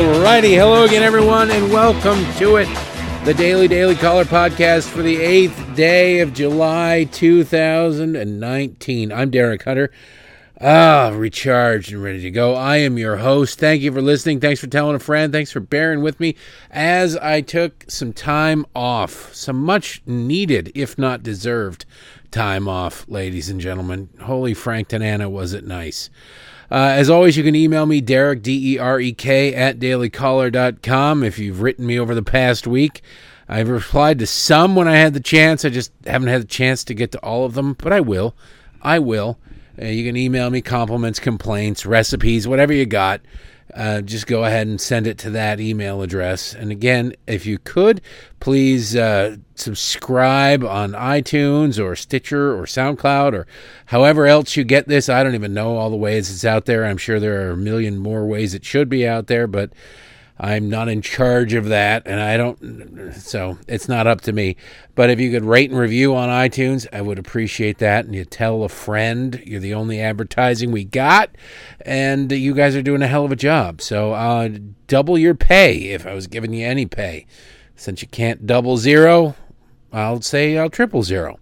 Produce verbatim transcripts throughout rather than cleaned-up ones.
Alrighty, hello again, everyone, and welcome to it. The Daily Daily Caller podcast for the eighth day of July two thousand nineteen. I'm Derek Hunter. Ah, recharged and ready to go. I am your host. Thank you for listening. Thanks for telling a friend. Thanks for bearing with me as I took some time off. Some much needed, if not deserved, time off, ladies and gentlemen. Holy Frank Tanana, was it nice. Uh, as always, you can email me, Derek, D E R E K, at daily caller dot com. If you've written me over the past week, I've replied to some when I had the chance. I just haven't had the chance to get to all of them, but I will. I will. Uh, you can email me compliments, complaints, recipes, whatever you got. Uh, just go ahead and send it to that email address. And again, if you could, please uh, subscribe on iTunes or Stitcher or SoundCloud or however else you get this. I don't even know all the ways it's out there. I'm sure there are a million more ways it should be out there, but I'm not in charge of that, and I don't, so it's not up to me. But if you could rate and review on iTunes, I would appreciate that. And you tell a friend, you're the only advertising we got, and you guys are doing a hell of a job. So uh, double your pay if I was giving you any pay. Since you can't double zero, I'll say I'll triple zero.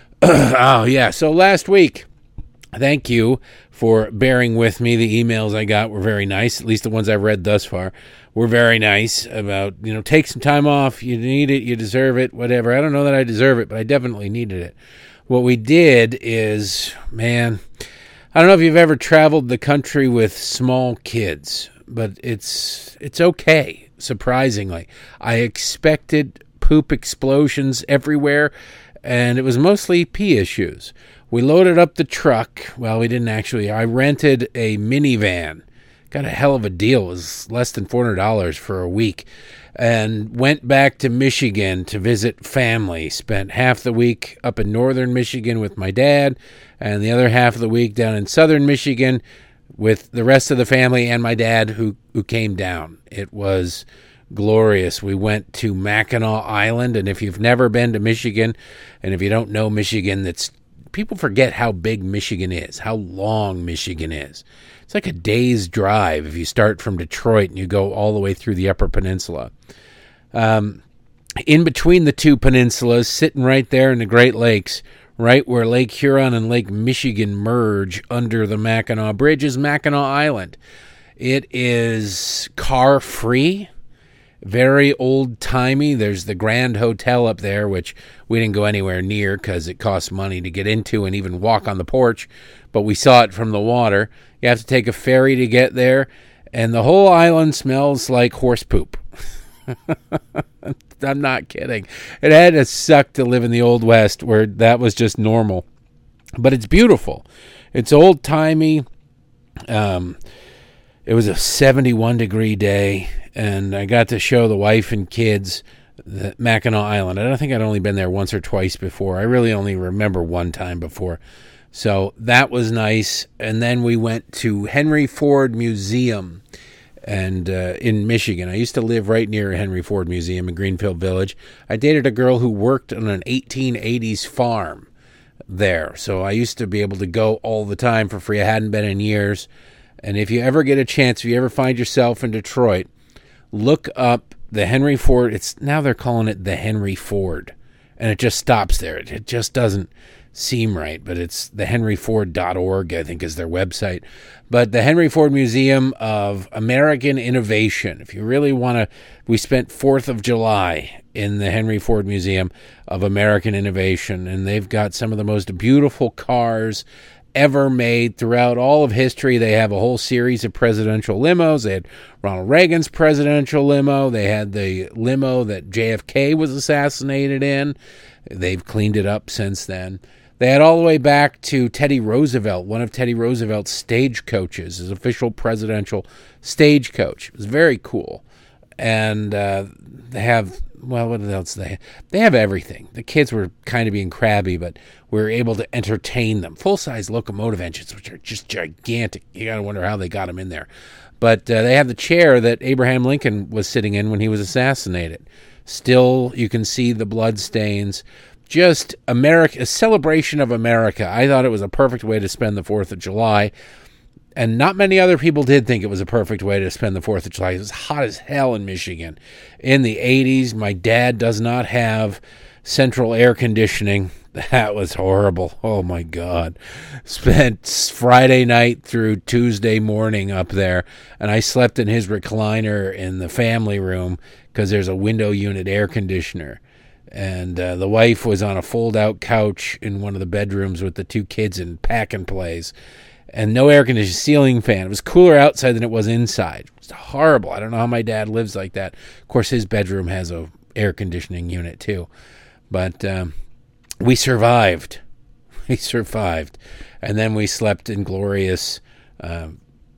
Oh, yeah, so last week, thank you for bearing with me. The emails I got were very nice, at least the ones I've read thus far were very nice about, you know, take some time off. You need it. You deserve it, whatever. I don't know that I deserve it, but I definitely needed it. What we did is, man, I don't know if you've ever traveled the country with small kids, but it's it's okay, surprisingly. I expected poop explosions everywhere, and it was mostly pee issues. We loaded up the truck. Well, we didn't actually. I rented a minivan. Got a hell of a deal. It was less than four hundred dollars for a week. And went back to Michigan to visit family. Spent half the week up in northern Michigan with my dad, and the other half of the week down in southern Michigan with the rest of the family and my dad who, who came down. It was glorious. We went to Mackinac Island, and if you've never been to Michigan, and if you don't know Michigan, that's people forget how big Michigan is, how long Michigan is. It's like a day's drive if you start from Detroit and you go all the way through the Upper Peninsula. Um, in between the two peninsulas, sitting right there in the Great Lakes, right where Lake Huron and Lake Michigan merge under the Mackinac Bridge, is Mackinac Island. It is car-free. Very old-timey. There's the Grand Hotel up there, which we didn't go anywhere near because it costs money to get into and even walk on the porch, but we saw it from the water. You have to take a ferry to get there, and the whole island smells like horse poop. I'm not kidding. It had to suck to live in the Old West where that was just normal, but it's beautiful. It's old-timey. Um, it was a seventy-one degree day, and I got to show the wife and kids the Mackinac Island. I don't think I'd only been there once or twice before. I really only remember one time before. So that was nice. And then we went to Henry Ford Museum and uh, in Michigan. I used to live right near Henry Ford Museum in Greenfield Village. I dated a girl who worked on an eighteen eighties farm there. So I used to be able to go all the time for free. I hadn't been in years. And if you ever get a chance, if you ever find yourself in Detroit, look up the Henry Ford. It's now they're calling it the Henry Ford, and it just stops there. It, it just doesn't seem right, but it's the henry ford dot org, I think, is their website. But the Henry Ford Museum of American Innovation. If you really want to, we spent fourth of July in the Henry Ford Museum of American Innovation, and they've got some of the most beautiful cars ever made throughout all of history. They have a whole series of presidential limos. They had Ronald Reagan's presidential limo. They had the limo that J F K was assassinated in. They've cleaned it up since then. They had all the way back to Teddy Roosevelt, one of Teddy Roosevelt's stagecoaches, his official presidential stagecoach. It was very cool. And uh, they have, well, what else do they have? They have everything. The kids were kind of being crabby, but we were able to entertain them. Full-size locomotive engines, which are just gigantic. You got to wonder how they got them in there. But uh, they have the chair that Abraham Lincoln was sitting in when he was assassinated. Still, you can see the blood stains. Just America, a celebration of America. I thought it was a perfect way to spend the fourth of July. And not many other people did think it was a perfect way to spend the fourth of July. It was hot as hell in Michigan in the eighties. My dad does not have central air conditioning. That was horrible. Oh, my God. Spent Friday night through Tuesday morning up there, and I slept in his recliner in the family room because there's a window unit air conditioner. And uh, the wife was on a fold-out couch in one of the bedrooms with the two kids in pack-and-plays. And no air conditioning, ceiling fan. It was cooler outside than it was inside. It was horrible. I don't know how my dad lives like that. Of course, his bedroom has a air conditioning unit too. But um, we survived. We survived. And then we slept in glorious uh,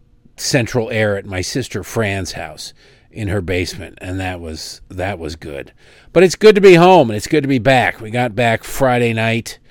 central air at my sister Fran's house in her basement. And that was that was good. But it's good to be home, and it's good to be back. We got back Friday night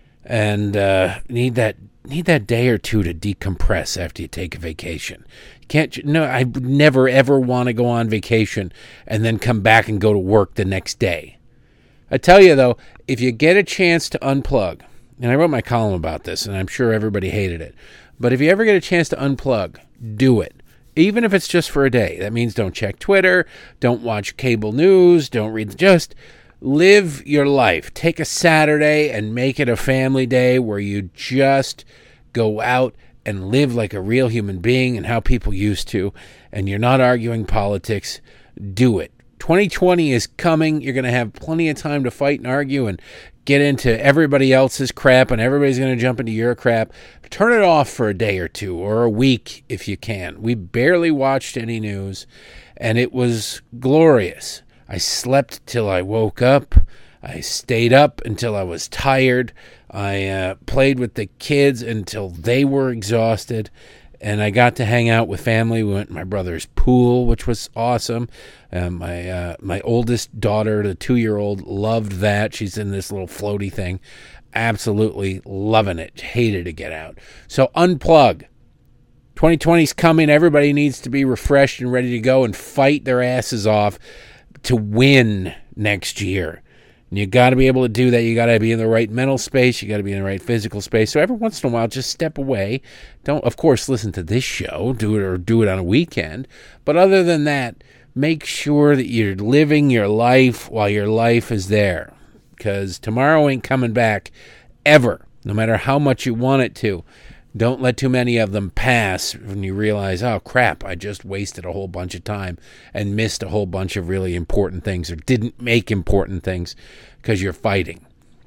and uh, need that Need that day or two to decompress after you take a vacation. Can't no, I would never ever want to go on vacation and then come back and go to work the next day. I tell you though, if you get a chance to unplug, and I wrote my column about this, and I'm sure everybody hated it, but if you ever get a chance to unplug, do it. Even if it's just for a day. That means don't check Twitter, don't watch cable news, don't read, just live your life. Take a Saturday and make it a family day where you just go out and live like a real human being and how people used to, and you're not arguing politics. Do it. twenty twenty is coming. You're going to have plenty of time to fight and argue and get into everybody else's crap, and everybody's going to jump into your crap. Turn it off for a day or two or a week if you can. We barely watched any news, and it was glorious. I slept till I woke up. I stayed up until I was tired. I uh, played with the kids until they were exhausted. And I got to hang out with family. We went to my brother's pool, which was awesome. Um, my uh, my oldest daughter, the two-year-old, loved that. She's in this little floaty thing. Absolutely loving it. Hated to get out. So unplug. twenty twenty's coming. Everybody needs to be refreshed and ready to go and fight their asses off to win next year. And you got to be able to do that. You got to be in the right mental space. You got to be in the right physical space. So every once in a while, just step away. Don't, of course, listen to this show. Do it or do it on a weekend. But other than that, make sure that you're living your life while your life is there. Because tomorrow ain't coming back ever, no matter how much you want it to. Don't let too many of them pass when you realize, oh, crap, I just wasted a whole bunch of time and missed a whole bunch of really important things or didn't make important things because you're fighting.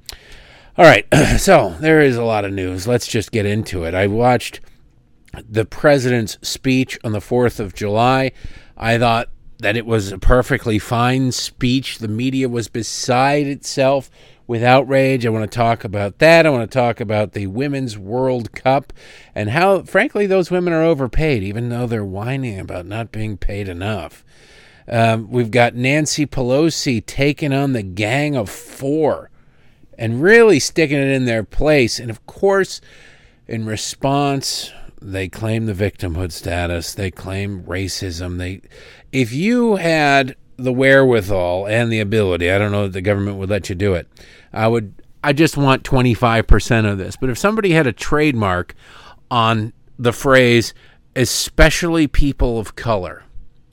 All right, so there is a lot of news. Let's just get into it. I watched the president's speech on the fourth of July. I thought that it was a perfectly fine speech. The media was beside itself with outrage. I want to talk about that. I want to talk about the Women's World Cup and how, frankly, those women are overpaid, even though they're whining about not being paid enough. Um, we've got Nancy Pelosi taking on the Gang of Four and really sticking it in their place. And, of course, in response, they claim the victimhood status. They claim racism. They, if you had the wherewithal and the ability, I don't know that the government would let you do it, I would. I just want twenty-five percent of this. But if somebody had a trademark on the phrase, especially people of color,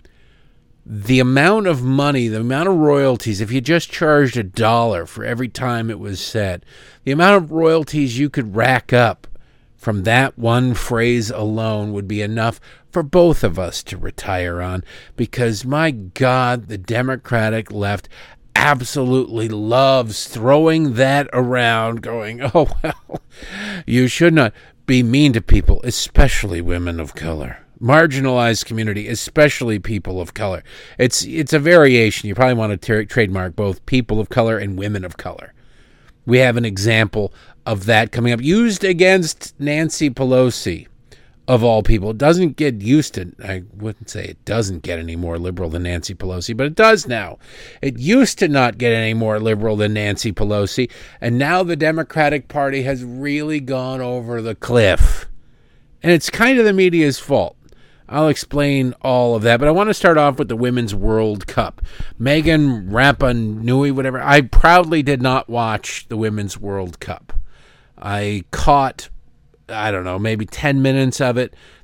the amount of money, the amount of royalties, if you just charged a dollar for every time it was said, the amount of royalties you could rack up from that one phrase alone would be enough for both of us to retire on, because, my God, the Democratic left absolutely loves throwing that around, going, oh, well, you should not be mean to people, especially women of color. Marginalized community, especially people of color. It's it's a variation. You probably want to ter- trademark both people of color and women of color. We have an example of that coming up, used against Nancy Pelosi, of all people. It doesn't get used to, I wouldn't say it doesn't get any more liberal than Nancy Pelosi, but it does now. It used to not get any more liberal than Nancy Pelosi, and now the Democratic Party has really gone over the cliff. And it's kind of the media's fault. I'll explain all of that, but I want to start off with the Women's World Cup. Megan Rapinoe, whatever. I proudly did not watch the Women's World Cup. I caught, I don't know, maybe ten minutes of it.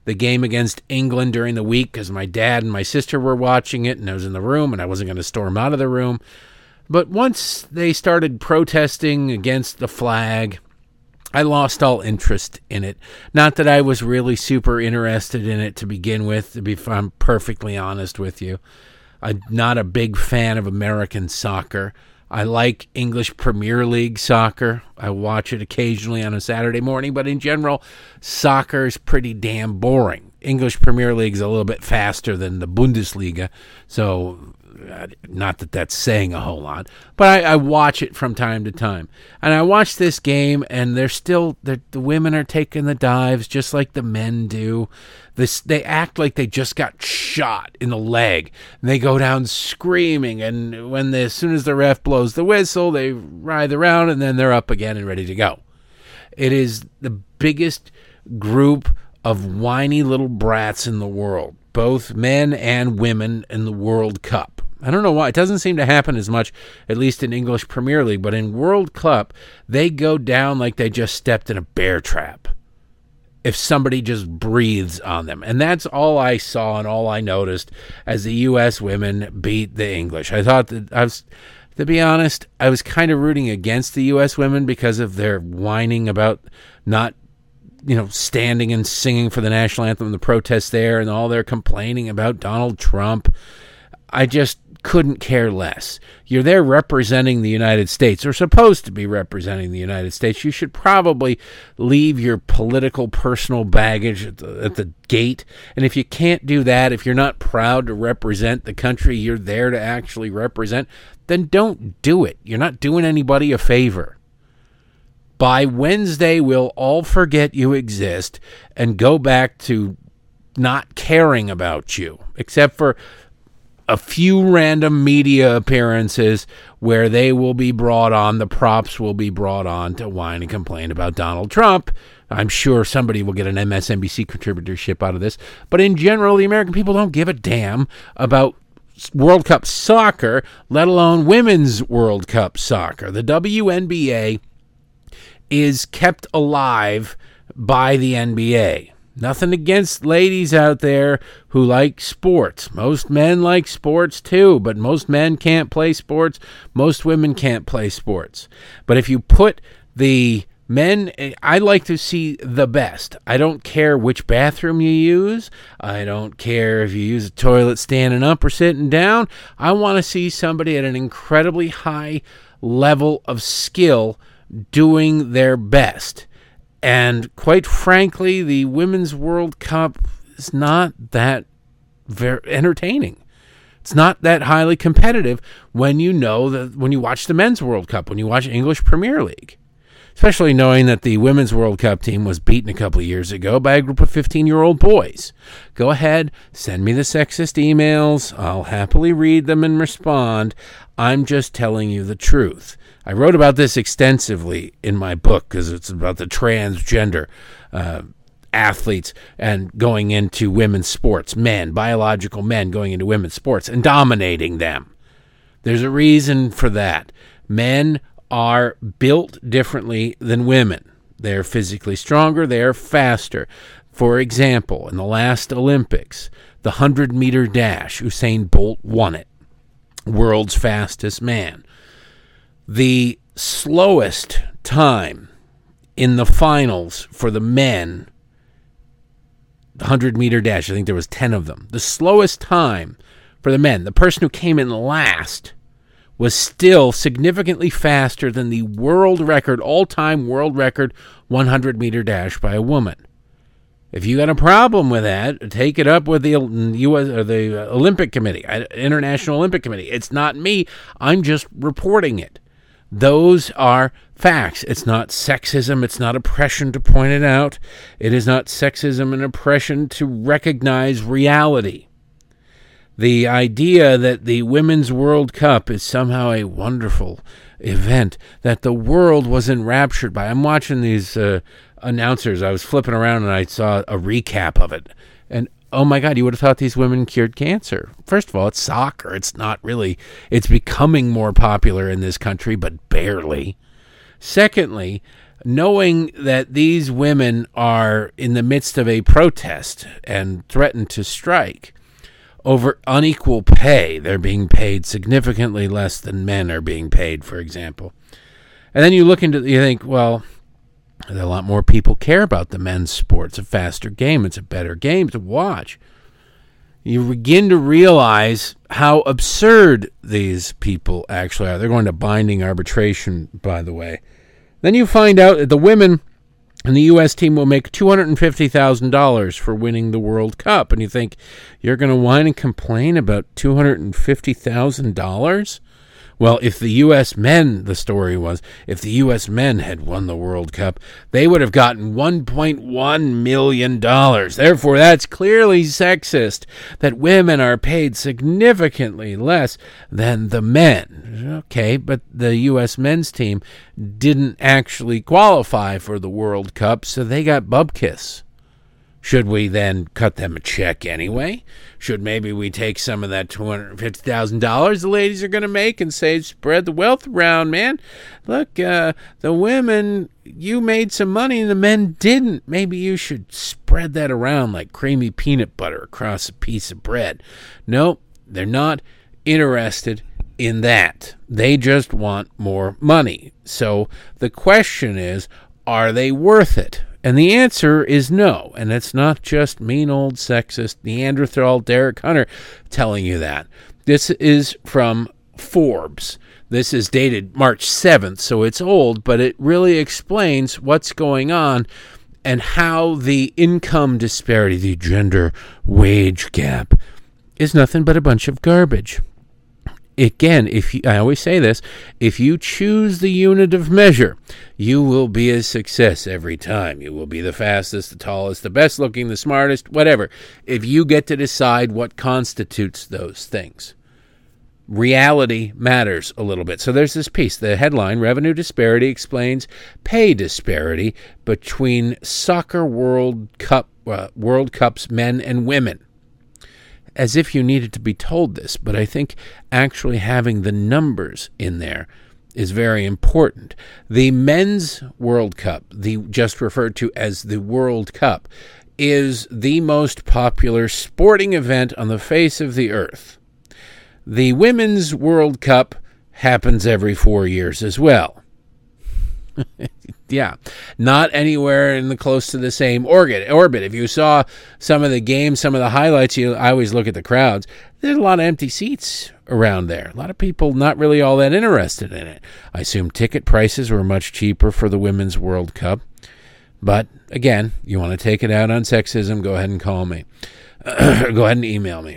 the game against England during the week because my dad and my sister were watching it, and I was in the room, and I wasn't going to storm out of the room. But once they started protesting against the flag, I lost all interest in it. Not that I was really super interested in it to begin with, to be, if I'm perfectly honest with you. I'm not a big fan of American soccer. I like English Premier League soccer. I watch it occasionally on a Saturday morning, but in general, soccer is pretty damn boring. English Premier League is a little bit faster than the Bundesliga, so not that that's saying a whole lot, but I, I watch it from time to time. And I watch this game, and they're still, they're, the women are taking the dives just like the men do. This, they act like they just got shot in the leg, and they go down screaming, and when the, as soon as the ref blows the whistle, they writhe around, and then they're up again and ready to go. It is the biggest group of whiny little brats in the world, both men and women in the World Cup. I don't know why. It doesn't seem to happen as much, at least in English Premier League, but in World Cup, they go down like they just stepped in a bear trap if somebody just breathes on them. And that's all I saw and all I noticed as the U S women beat the English. I thought that I was, to be honest, I was kind of rooting against the U S women because of their whining about not, you know, standing and singing for the national anthem, the protests there, and all their complaining about Donald Trump. I just couldn't care less. You're there representing the United States, or supposed to be representing the United States. You should probably leave your political personal baggage at the, at the gate. And if you can't do that, if you're not proud to represent the country you're there to actually represent, then don't do it. You're not doing anybody a favor. By Wednesday, we'll all forget you exist and go back to not caring about you, except for a few random media appearances where they will be brought on, the props will be brought on to whine and complain about Donald Trump. I'm sure somebody will get an M S N B C contributorship out of this. But in general, the American people don't give a damn about World Cup soccer, let alone women's World Cup soccer. The W N B A is kept alive by the N B A. Nothing against ladies out there who like sports. Most men like sports too, but most men can't play sports. Most women can't play sports. But if you put the men, I like to see the best. I don't care which bathroom you use. I don't care if you use a toilet standing up or sitting down. I want to see somebody at an incredibly high level of skill doing their best. And quite frankly, the Women's World Cup is not that very entertaining. It's not that highly competitive when you know that when you watch the Men's World Cup, when you watch English Premier League. Especially knowing that the Women's World Cup team was beaten a couple of years ago by a group of fifteen-year-old boys. Go ahead, send me the sexist emails. I'll happily read them and respond. I'm just telling you the truth. I wrote about this extensively in my book because it's about the transgender uh, athletes and going into women's sports, men, biological men going into women's sports and dominating them. There's a reason for that. Men are built differently than women. They're physically stronger. They are faster. For example, in the last Olympics, the hundred-meter dash, Usain Bolt won it. World's fastest man. The slowest time in the finals for the men, the hundred-meter dash, I think there was ten of them. The slowest time for the men, the person who came in last, was still significantly faster than the world record, all-time world record hundred-meter dash by a woman. If you got a problem with that, take it up with the U S or the Olympic Committee, International Olympic Committee. It's not me. I'm just reporting it. Those are facts. It's not sexism. It's not oppression to point it out. It is not sexism and oppression to recognize reality. The idea that the Women's World Cup is somehow a wonderful event that the world was enraptured by. I'm watching these uh, announcers. I was flipping around and I saw a recap of it. And oh my God, you would have thought these women cured cancer. First of all, it's soccer. It's not really, it's becoming more popular in this country, but barely. Secondly, knowing that these women are in the midst of a protest and threaten to strike over unequal pay. They're being paid significantly less than men are being paid, for example. And then you look into, you think, well, a lot more people care about the men's sport. It's a faster game. It's a better game to watch. You begin to realize how absurd these people actually are. They're going to binding arbitration, by the way. Then you find out that the women and the U S team will make two hundred fifty thousand dollars for winning the World Cup. And you think, you're going to whine and complain about two hundred fifty thousand dollars? Well, if the U S men, the story was, if the U S men had won the World Cup, they would have gotten one point one million dollars. Therefore, that's clearly sexist, that women are paid significantly less than the men. Okay, but the U S men's team didn't actually qualify for the World Cup, so they got bupkis. Should we then cut them a check anyway? Should maybe we take some of that two hundred fifty thousand dollars the ladies are going to make and say, spread the wealth around, man? Look, uh, the women, you made some money and the men didn't. Maybe you should spread that around like creamy peanut butter across a piece of bread. No, they're not interested in that. They just want more money. So the question is, are they worth it? And the answer is no. And it's not just mean old sexist Neanderthal Derek Hunter telling you that. This is from Forbes. This is dated March seventh, so it's old, but it really explains what's going on and how the income disparity, the gender wage gap, is nothing but a bunch of garbage. Again, if you, I always say this, if you choose the unit of measure, you will be a success every time. You will be the fastest, the tallest, the best looking, the smartest, whatever, if you get to decide what constitutes those things. Reality matters a little bit. So there's this piece, the headline, Revenue Disparity Explains Pay Disparity Between Soccer World Cup uh, World Cups Men and Women. As if you needed to be told this, but I think actually having the numbers in there is very important. The Men's World Cup, the just referred to as the World Cup, is the most popular sporting event on the face of the earth. The Women's World Cup happens every four years as well. Yeah, not anywhere in the close to the same orbit. Orbit. If you saw some of the games, some of the highlights, you I always look at the crowds. There's a lot of empty seats around there. A lot of people not really all that interested in it. I assume ticket prices were much cheaper for the Women's World Cup. But again, you want to take it out on sexism, go ahead and call me. Go ahead and email me.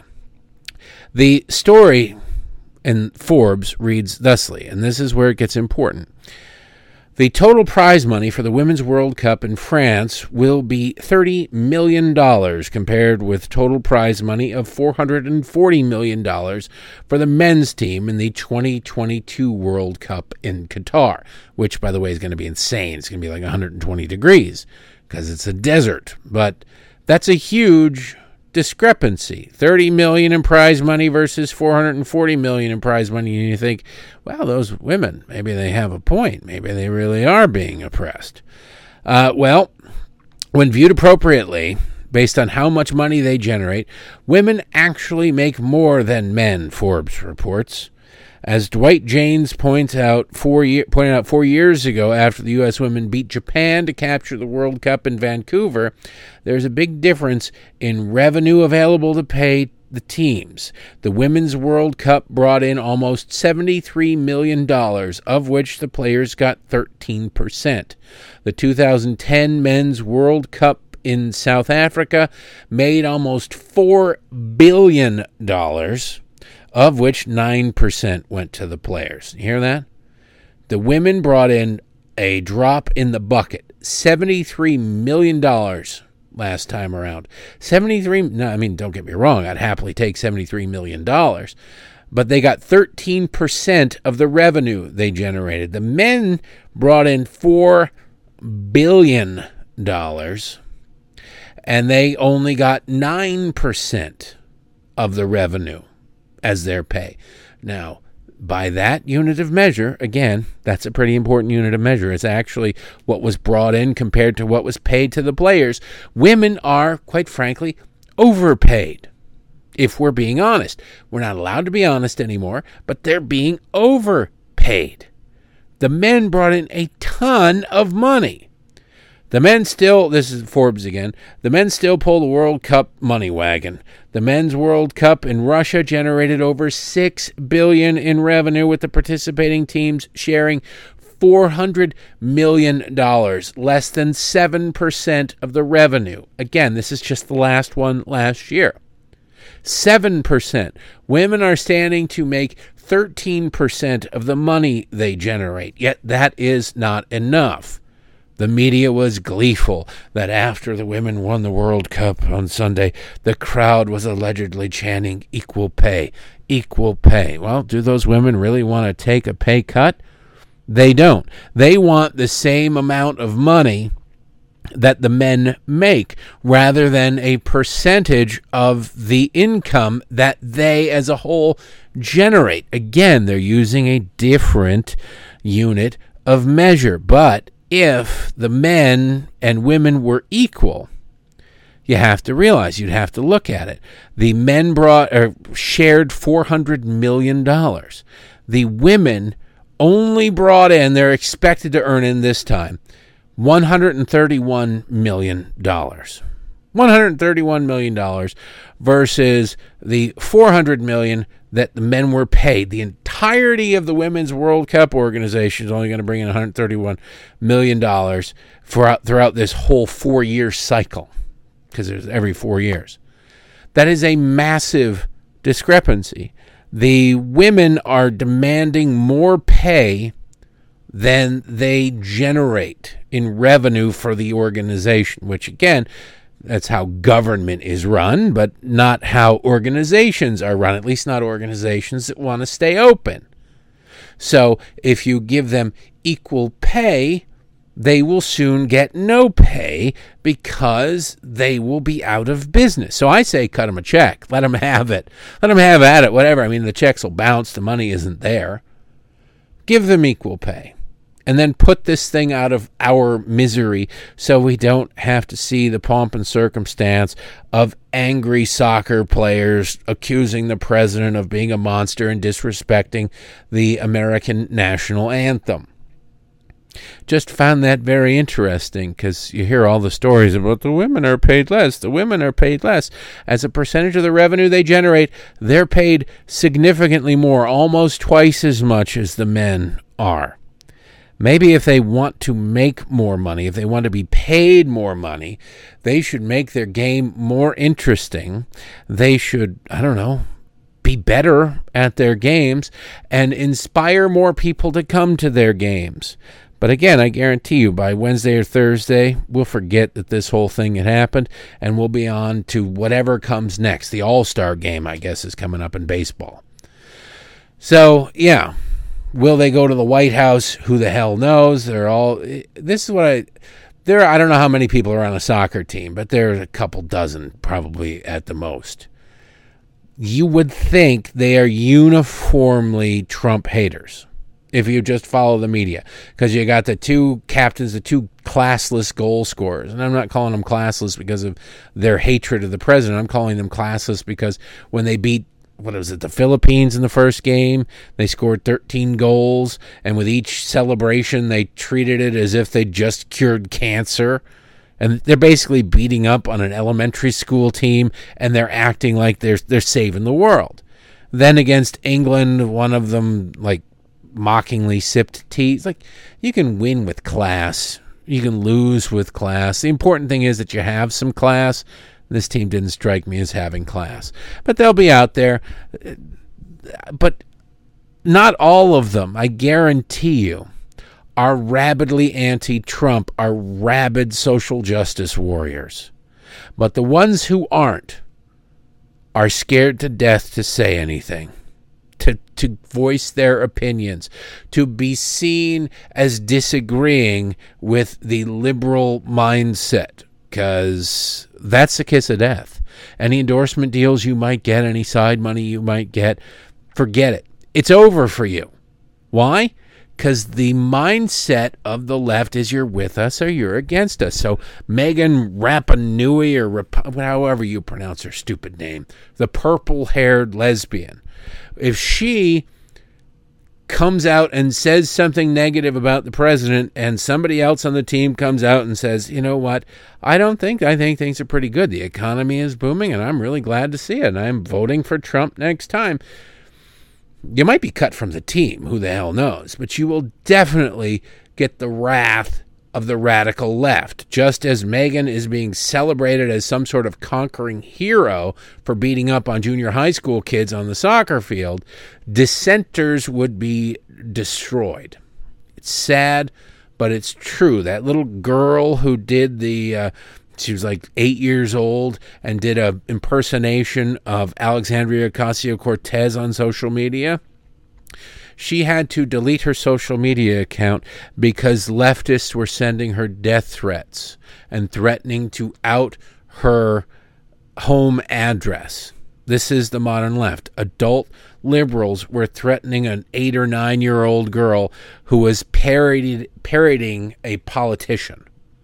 The story in Forbes reads thusly, and this is where it gets important. The total prize money for the Women's World Cup in France will be thirty million dollars compared with total prize money of four hundred forty million dollars for the men's team in the twenty twenty-two World Cup in Qatar, which, by the way, is going to be insane. It's going to be like one hundred twenty degrees because it's a desert. But that's a huge discrepancy. thirty million dollars in prize money versus four hundred forty million dollars in prize money. And you think, well, those women, maybe they have a point. Maybe they really are being oppressed. Uh, well, when viewed appropriately, based on how much money they generate, women actually make more than men, Forbes reports. As Dwight Janes points out four year, pointed out four years ago after the U S women beat Japan to capture the World Cup in Vancouver, there's a big difference in revenue available to pay the teams. The Women's World Cup brought in almost seventy-three million dollars, of which the players got thirteen percent. The two thousand ten Men's World Cup in South Africa made almost four billion dollars, of which nine percent went to the players. You hear that? The women brought in a drop in the bucket, seventy-three million dollars last time around. seventy-three, no, I mean, don't get me wrong, I'd happily take seventy-three million dollars, but they got thirteen percent of the revenue they generated. The men brought in four billion dollars, and they only got nine percent of the revenue as their pay. Now, by that unit of measure, again, that's a pretty important unit of measure. It's actually what was brought in compared to what was paid to the players. Women are, quite frankly, overpaid. If we're being honest, we're not allowed to be honest anymore, but they're being overpaid. The men brought in a ton of money. The men still, this is Forbes again, the men still pull the World Cup money wagon. The men's World Cup in Russia generated over six billion dollars in revenue, with the participating teams sharing four hundred million dollars, less than seven percent of the revenue. Again, this is just the last one last year. seven percent. Women are standing to make thirteen percent of the money they generate, yet that is not enough. The media was gleeful that after the women won the World Cup on Sunday, the crowd was allegedly chanting equal pay, equal pay. Well, do those women really want to take a pay cut? They don't. They want the same amount of money that the men make, rather than a percentage of the income that they as a whole generate. Again, they're using a different unit of measure, but if the men and women were equal, you have to realize, you'd have to look at it. The men brought or shared four hundred million dollars. The women only brought in, they're expected to earn in this time, one hundred thirty-one million dollars. one hundred thirty-one million dollars versus the four hundred million dollars that the men were paid. The entirety of the Women's World Cup organization is only going to bring in one hundred thirty-one million dollars for, throughout this whole four-year cycle, because it's every four years. That is a massive discrepancy. The women are demanding more pay than they generate in revenue for the organization, which, again, that's how government is run, but not how organizations are run, at least not organizations that want to stay open. So if you give them equal pay, they will soon get no pay because they will be out of business. So I say cut them a check. Let them have it. Let them have at it, whatever. I mean, the checks will bounce. The money isn't there. Give them equal pay. And then put this thing out of our misery so we don't have to see the pomp and circumstance of angry soccer players accusing the president of being a monster and disrespecting the American national anthem. Just found that very interesting, because you hear all the stories about the women are paid less, the women are paid less. As a percentage of the revenue they generate, they're paid significantly more, almost twice as much as the men are. Maybe if they want to make more money, if they want to be paid more money, they should make their game more interesting. They should, I don't know, be better at their games and inspire more people to come to their games. But again, I guarantee you, by Wednesday or Thursday, we'll forget that this whole thing had happened, and we'll be on to whatever comes next. The All-Star game, I guess, is coming up in baseball. So, yeah. Will they go to the White House? Who the hell knows? They're all. This is what I. There. I don't know how many people are on a soccer team, but there's a couple dozen, probably at the most. You would think they are uniformly Trump haters if you just follow the media, because you got the two captains, the two classless goal scorers, and I'm not calling them classless because of their hatred of the president. I'm calling them classless because when they beat, what was it, the Philippines in the first game, they scored thirteen goals, and with each celebration, they treated it as if they just cured cancer. And they're basically beating up on an elementary school team, and they're acting like they're they're saving the world. Then against England, one of them, like, mockingly sipped tea. It's like, you can win with class. You can lose with class. The important thing is that you have some class. This team didn't strike me as having class. But they'll be out there. But not all of them, I guarantee you, are rabidly anti-Trump, are rabid social justice warriors. But the ones who aren't are scared to death to say anything, to, to voice their opinions, to be seen as disagreeing with the liberal mindset. Because that's the kiss of death. Any endorsement deals you might get, any side money you might get, forget it. It's over for you. Why? Because the mindset of the left is you're with us or you're against us. So Megan Rapinoe, or Rap- however you pronounce her stupid name, the purple-haired lesbian, if she comes out and says something negative about the president and somebody else on the team comes out and says, you know what, I don't think, I think things are pretty good. The economy is booming and I'm really glad to see it. And I'm voting for Trump next time. You might be cut from the team, who the hell knows, but you will definitely get the wrath of the radical left, just as Megan is being celebrated as some sort of conquering hero for beating up on junior high school kids on the soccer field. Dissenters would be destroyed. It's sad, but it's true. That little girl who did the, uh, she was like eight years old and did a impersonation of Alexandria Ocasio-Cortez on social media. She had to delete her social media account because leftists were sending her death threats and threatening to out her home address. This is the modern left. Adult liberals were threatening an eight or nine year old girl who was parodied, parodying a politician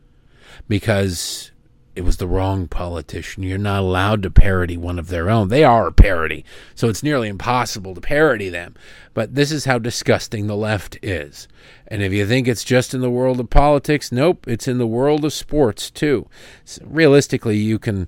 because it was the wrong politician. You're not allowed to parody one of their own. They are a parody, so it's nearly impossible to parody them. But this is how disgusting the left is. And if you think it's just in the world of politics, nope, it's in the world of sports too. So realistically, you can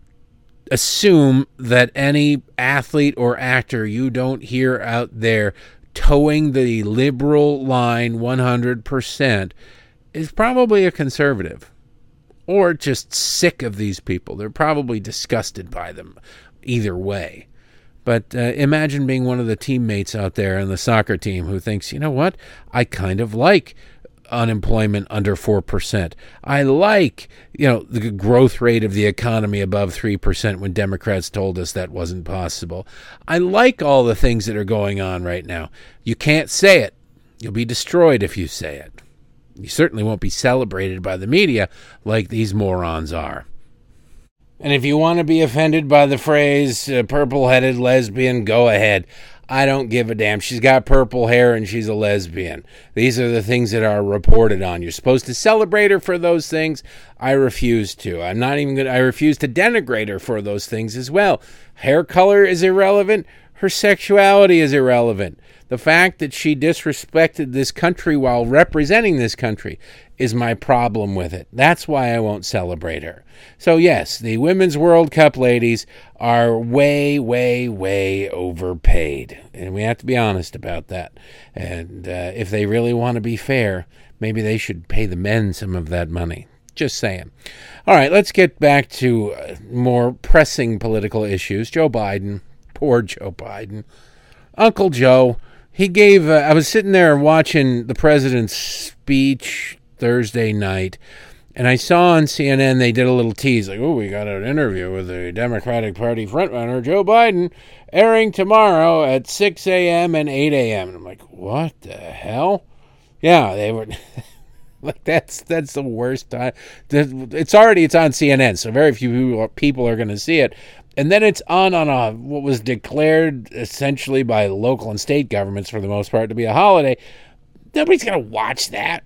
assume that any athlete or actor you don't hear out there towing the liberal line one hundred percent is probably a conservative. Or just sick of these people. They're probably disgusted by them either way. But uh, imagine being one of the teammates out there on the soccer team who thinks, you know what, I kind of like unemployment under four percent. I like, you know, the growth rate of the economy above three percent when Democrats told us that wasn't possible. I like all the things that are going on right now. You can't say it. You'll be destroyed if you say it. You certainly won't be celebrated by the media like these morons are. And if you want to be offended by the phrase uh, purple-headed lesbian, go ahead. I don't give a damn. She's got purple hair and she's a lesbian. These are the things that are reported on. You're supposed to celebrate her for those things. I refuse to. I'm not even going to, I refuse to denigrate her for those things as well. Hair color is irrelevant. Her sexuality is irrelevant. The fact that she disrespected this country while representing this country is my problem with it. That's why I won't celebrate her. So yes, the Women's World Cup ladies are way, way, way overpaid. And we have to be honest about that. And uh, if they really want to be fair, maybe they should pay the men some of that money. Just saying. All right, let's get back to uh, more pressing political issues. Joe Biden. Poor Joe Biden. Uncle Joe. He gave, uh, I was sitting there watching the president's speech Thursday night, and I saw on C N N they did a little tease, like, oh, we got an interview with the Democratic Party frontrunner, Joe Biden, airing tomorrow at six a.m. and eight a.m. And I'm like, what the hell? Yeah, they were... Like, that's that's the worst time. It's already, it's on C N N, so very few people are going to see it. And then it's on on a what was declared essentially by local and state governments for the most part to be a holiday. Nobody's going to watch that.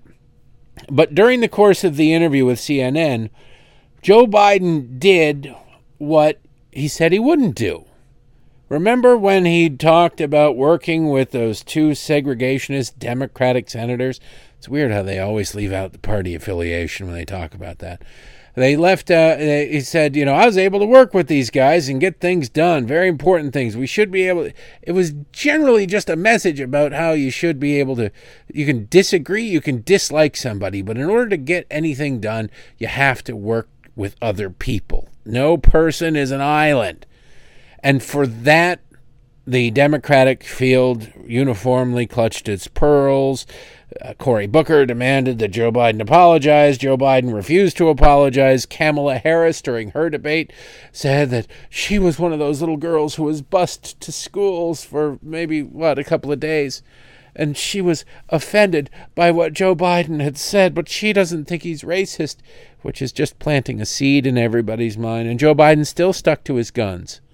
But during the course of the interview with C N N, Joe Biden did what he said he wouldn't do. Remember when he talked about working with those two segregationist Democratic senators? It's weird how they always leave out the party affiliation when they talk about that. They left, uh, he said, you know, I was able to work with these guys and get things done, very important things. We should be able to, it was generally just a message about how you should be able to, you can disagree, you can dislike somebody, but in order to get anything done, you have to work with other people. No person is an island. And for that, the Democratic field uniformly clutched its pearls. Uh, Cory Booker demanded that Joe Biden apologize. Joe Biden refused to apologize. Kamala Harris, during her debate, said that she was one of those little girls who was bused to schools for maybe, what, a couple of days. And she was offended by what Joe Biden had said, but she doesn't think he's racist, which is just planting a seed in everybody's mind. And Joe Biden still stuck to his guns.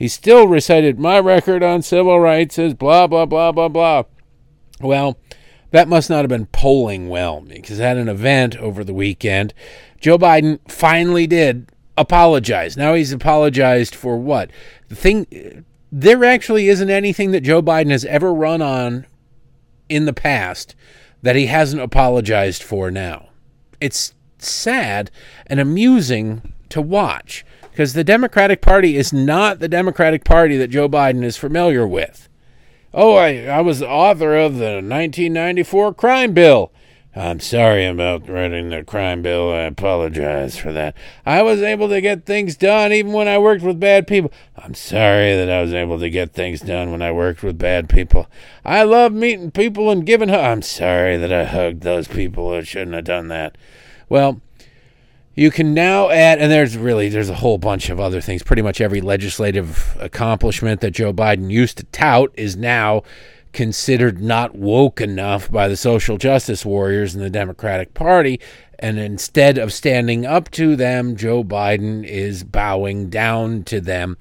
He still recited, my record on civil rights is blah, blah, blah, blah, blah. Well, that must not have been polling well, because at an event over the weekend, Joe Biden finally did apologize. Now he's apologized for what? The thing, there actually isn't anything that Joe Biden has ever run on in the past that he hasn't apologized for now. It's sad and amusing to watch, because the Democratic Party is not the Democratic Party that Joe Biden is familiar with. Oh, I, I was the author of the nineteen ninety-four crime bill. I'm sorry about writing the crime bill. I apologize for that. I was able to get things done even when I worked with bad people. I'm sorry that I was able to get things done when I worked with bad people. I love meeting people and giving hugs. I'm sorry that I hugged those people who shouldn't have done that. Well, you can now add, and there's really, there's a whole bunch of other things. Pretty much every legislative accomplishment that Joe Biden used to tout is now considered not woke enough by the social justice warriors in the Democratic Party. And instead of standing up to them, Joe Biden is bowing down to them,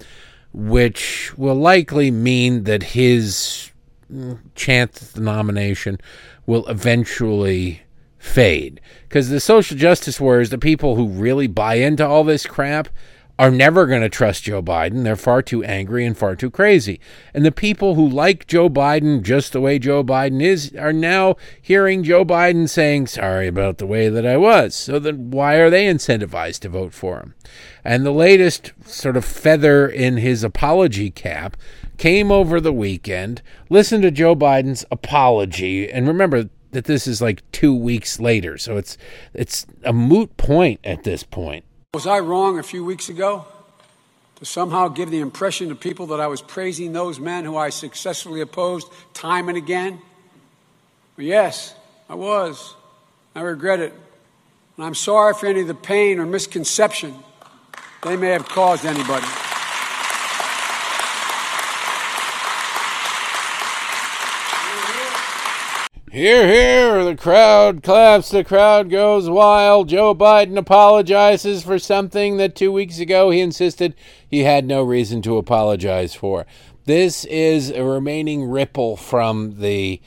which will likely mean that his chance at the nomination will eventually fade, because the social justice warriors, the people who really buy into all this crap, are never going to trust Joe Biden. They're far too angry and far too crazy. And the people who like Joe Biden just the way Joe Biden is are now hearing Joe Biden saying, sorry about the way that I was. So then why are they incentivized to vote for him? And the latest sort of feather in his apology cap came over the weekend. Listen to Joe Biden's apology. And remember that this is like two weeks later. So it's it's a moot point at this point. Was I wrong a few weeks ago to somehow give the impression to people that I was praising those men who I successfully opposed time and again? Well, yes, I was. I regret it. And I'm sorry for any of the pain or misconception they may have caused anybody. Hear, hear, the crowd claps, the crowd goes wild. Joe Biden apologizes for something that two weeks ago he insisted he had no reason to apologize for. This is a remaining ripple from the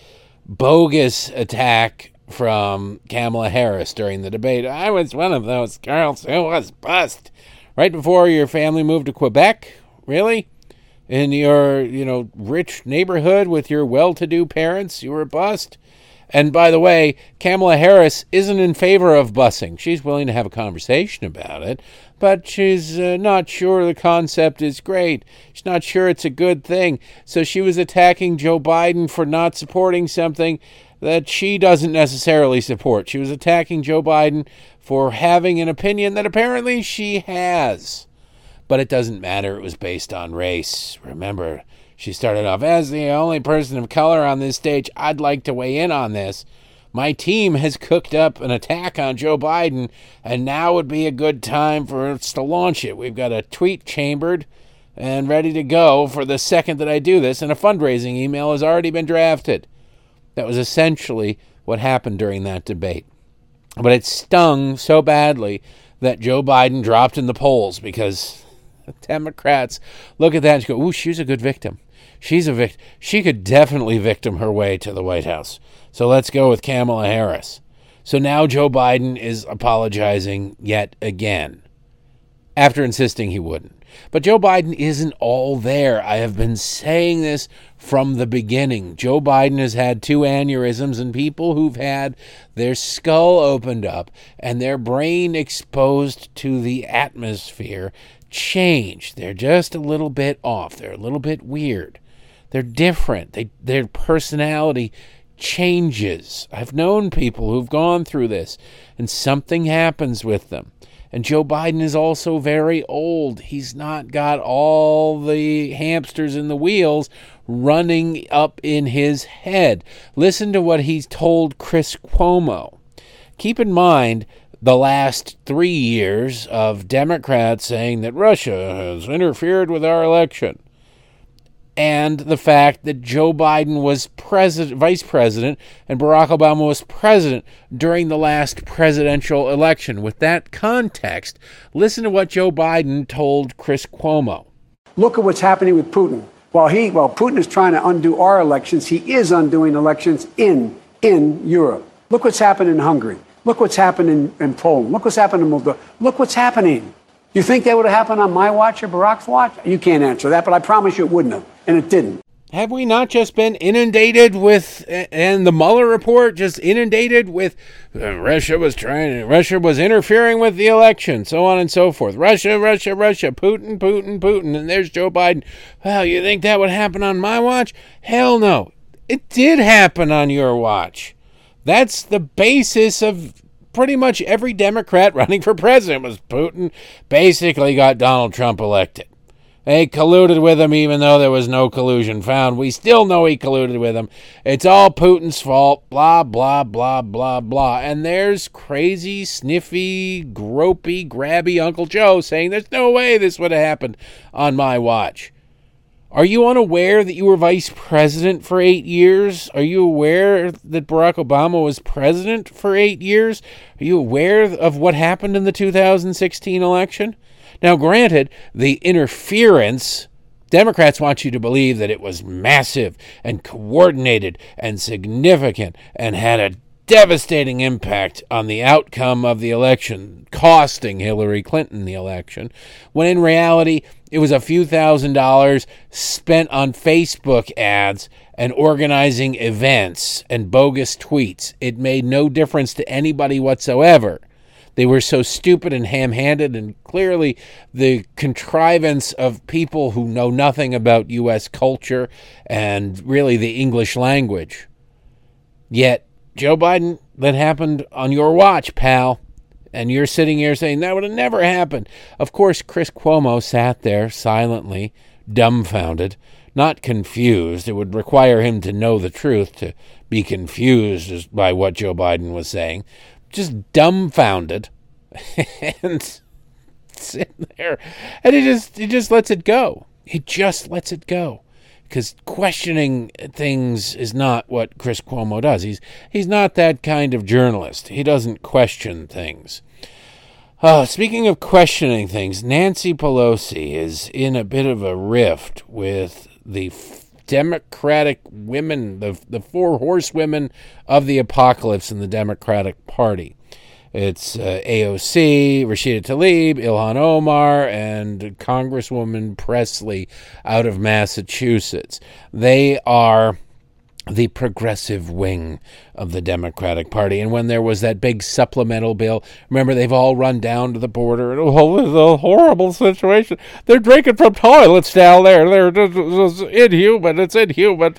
bogus attack from Kamala Harris during the debate. I was one of those girls who was bust. Right before your family moved to Quebec? Really? In your, you know, rich neighborhood with your well-to-do parents, you were a bust? And by the way, Kamala Harris isn't in favor of busing. She's willing to have a conversation about it, but she's uh, not sure the concept is great. She's not sure it's a good thing. So she was attacking Joe Biden for not supporting something that she doesn't necessarily support. She was attacking Joe Biden for having an opinion that apparently she has. But it doesn't matter. It was based on race. Remember, she started off, as the only person of color on this stage, I'd like to weigh in on this. My team has cooked up an attack on Joe Biden, and now would be a good time for us to launch it. We've got a tweet chambered and ready to go for the second that I do this, and a fundraising email has already been drafted. That was essentially what happened during that debate. But it stung so badly that Joe Biden dropped in the polls, because Democrats look at that and go, ooh, she's a good victim. She's a victim. She could definitely victim her way to the White House. So let's go with Kamala Harris. So now Joe Biden is apologizing yet again, after insisting he wouldn't. But Joe Biden isn't all there. I have been saying this from the beginning. Joe Biden has had two aneurysms, and people who've had their skull opened up and their brain exposed to the atmosphere change. They're just a little bit off. They're a little bit weird. They're different. They, their personality changes. I've known people who've gone through this, and something happens with them. And Joe Biden is also very old. He's not got all the hamsters in the wheels running up in his head. Listen to what he's told Chris Cuomo. Keep in mind the last three years of Democrats saying that Russia has interfered with our election, and the fact that Joe Biden was president, vice president and Barack Obama was president during the last presidential election. With that context, listen to what Joe Biden told Chris Cuomo. Look at what's happening with Putin. While he, while Putin is trying to undo our elections, he is undoing elections in, in Europe. Look what's happened in Hungary. Look what's happened in, in Poland. Look what's happened in Moldova. Look what's happening. You think that would have happened on my watch or Barack's watch? You can't answer that, but I promise you it wouldn't have, and it didn't. Have we not just been inundated with, and the Mueller report just inundated with, uh, Russia was trying, Russia was interfering with the election, so on and so forth. Russia, Russia, Russia, Putin, Putin, Putin, and there's Joe Biden. Well, you think that would happen on my watch? Hell no. It did happen on your watch. That's the basis of pretty much every Democrat running for president was Putin basically got Donald Trump elected. They colluded with him even though there was no collusion found. We still know he colluded with him. It's all Putin's fault, blah, blah, blah, blah, blah. And there's crazy, sniffy, gropey, grabby Uncle Joe saying there's no way this would have happened on my watch. Are you unaware that you were vice president for eight years? Are you aware that Barack Obama was president for eight years? Are you aware of what happened in the two thousand sixteen election? Now, granted, the interference, Democrats want you to believe that it was massive and coordinated and significant and had a devastating impact on the outcome of the election, costing Hillary Clinton the election, when in reality, it was a few thousand dollars spent on Facebook ads and organizing events and bogus tweets. It made no difference to anybody whatsoever. They were so stupid and ham-handed, and clearly the contrivance of people who know nothing about U S culture and really the English language. Yet, Joe Biden, that happened on your watch, pal. And you're sitting here saying that would have never happened. Of course, Chris Cuomo sat there silently, dumbfounded, not confused. It would require him to know the truth to be confused by what Joe Biden was saying. Just dumbfounded and sitting there. And he just, he just lets it go. He just lets it go. Because questioning things is not what Chris Cuomo does. He's he's not that kind of journalist. He doesn't question things. Uh, speaking of questioning things, Nancy Pelosi is in a bit of a rift with the Democratic women, the the four horsewomen of the apocalypse in the Democratic Party. It's uh, A O C, Rashida Tlaib, Ilhan Omar, and Congresswoman Presley out of Massachusetts. They are the progressive wing of the Democratic Party. And when there was that big supplemental bill, remember, they've all run down to the border. And, oh, it's a horrible situation. They're drinking from toilets down there. They're just inhuman. It's inhuman.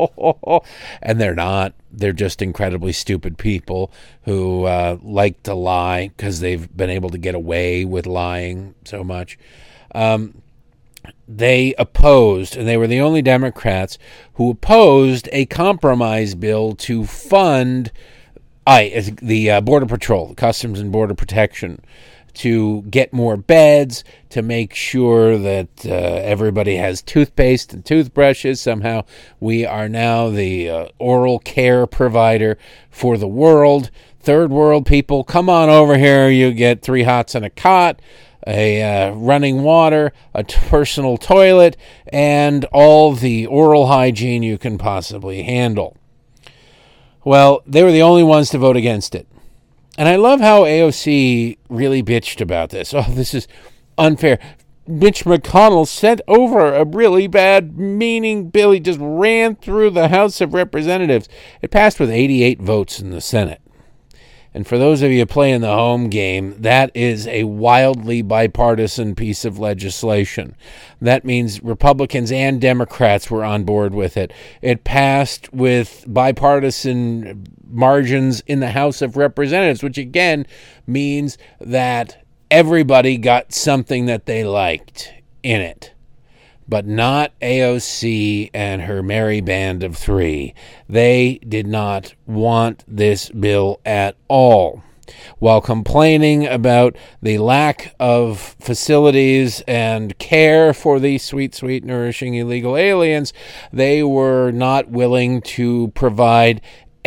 And they're not. They're just incredibly stupid people who uh, like to lie because they've been able to get away with lying so much. Um, they opposed, and they were the only Democrats who opposed a compromise bill to fund I, the uh, Border Patrol, Customs and Border Protection, to get more beds, to make sure that uh, everybody has toothpaste and toothbrushes. Somehow we are now the uh, oral care provider for the world. Third world people, come on over here. You get three hots and a cot, a uh, running water, a t- personal toilet, and all the oral hygiene you can possibly handle. Well, they were the only ones to vote against it. And I love how A O C really bitched about this. Oh, this is unfair. Mitch McConnell sent over a really bad, meaning bill. He just ran through the House of Representatives. It passed with eighty-eight votes in the Senate. And for those of you playing the home game, that is a wildly bipartisan piece of legislation. That means Republicans and Democrats were on board with it. It passed with bipartisan margins in the House of Representatives, which again means that everybody got something that they liked in it. But not A O C and her merry band of three. They did not want this bill at all. While complaining about the lack of facilities and care for these sweet, sweet, nourishing illegal aliens, they were not willing to provide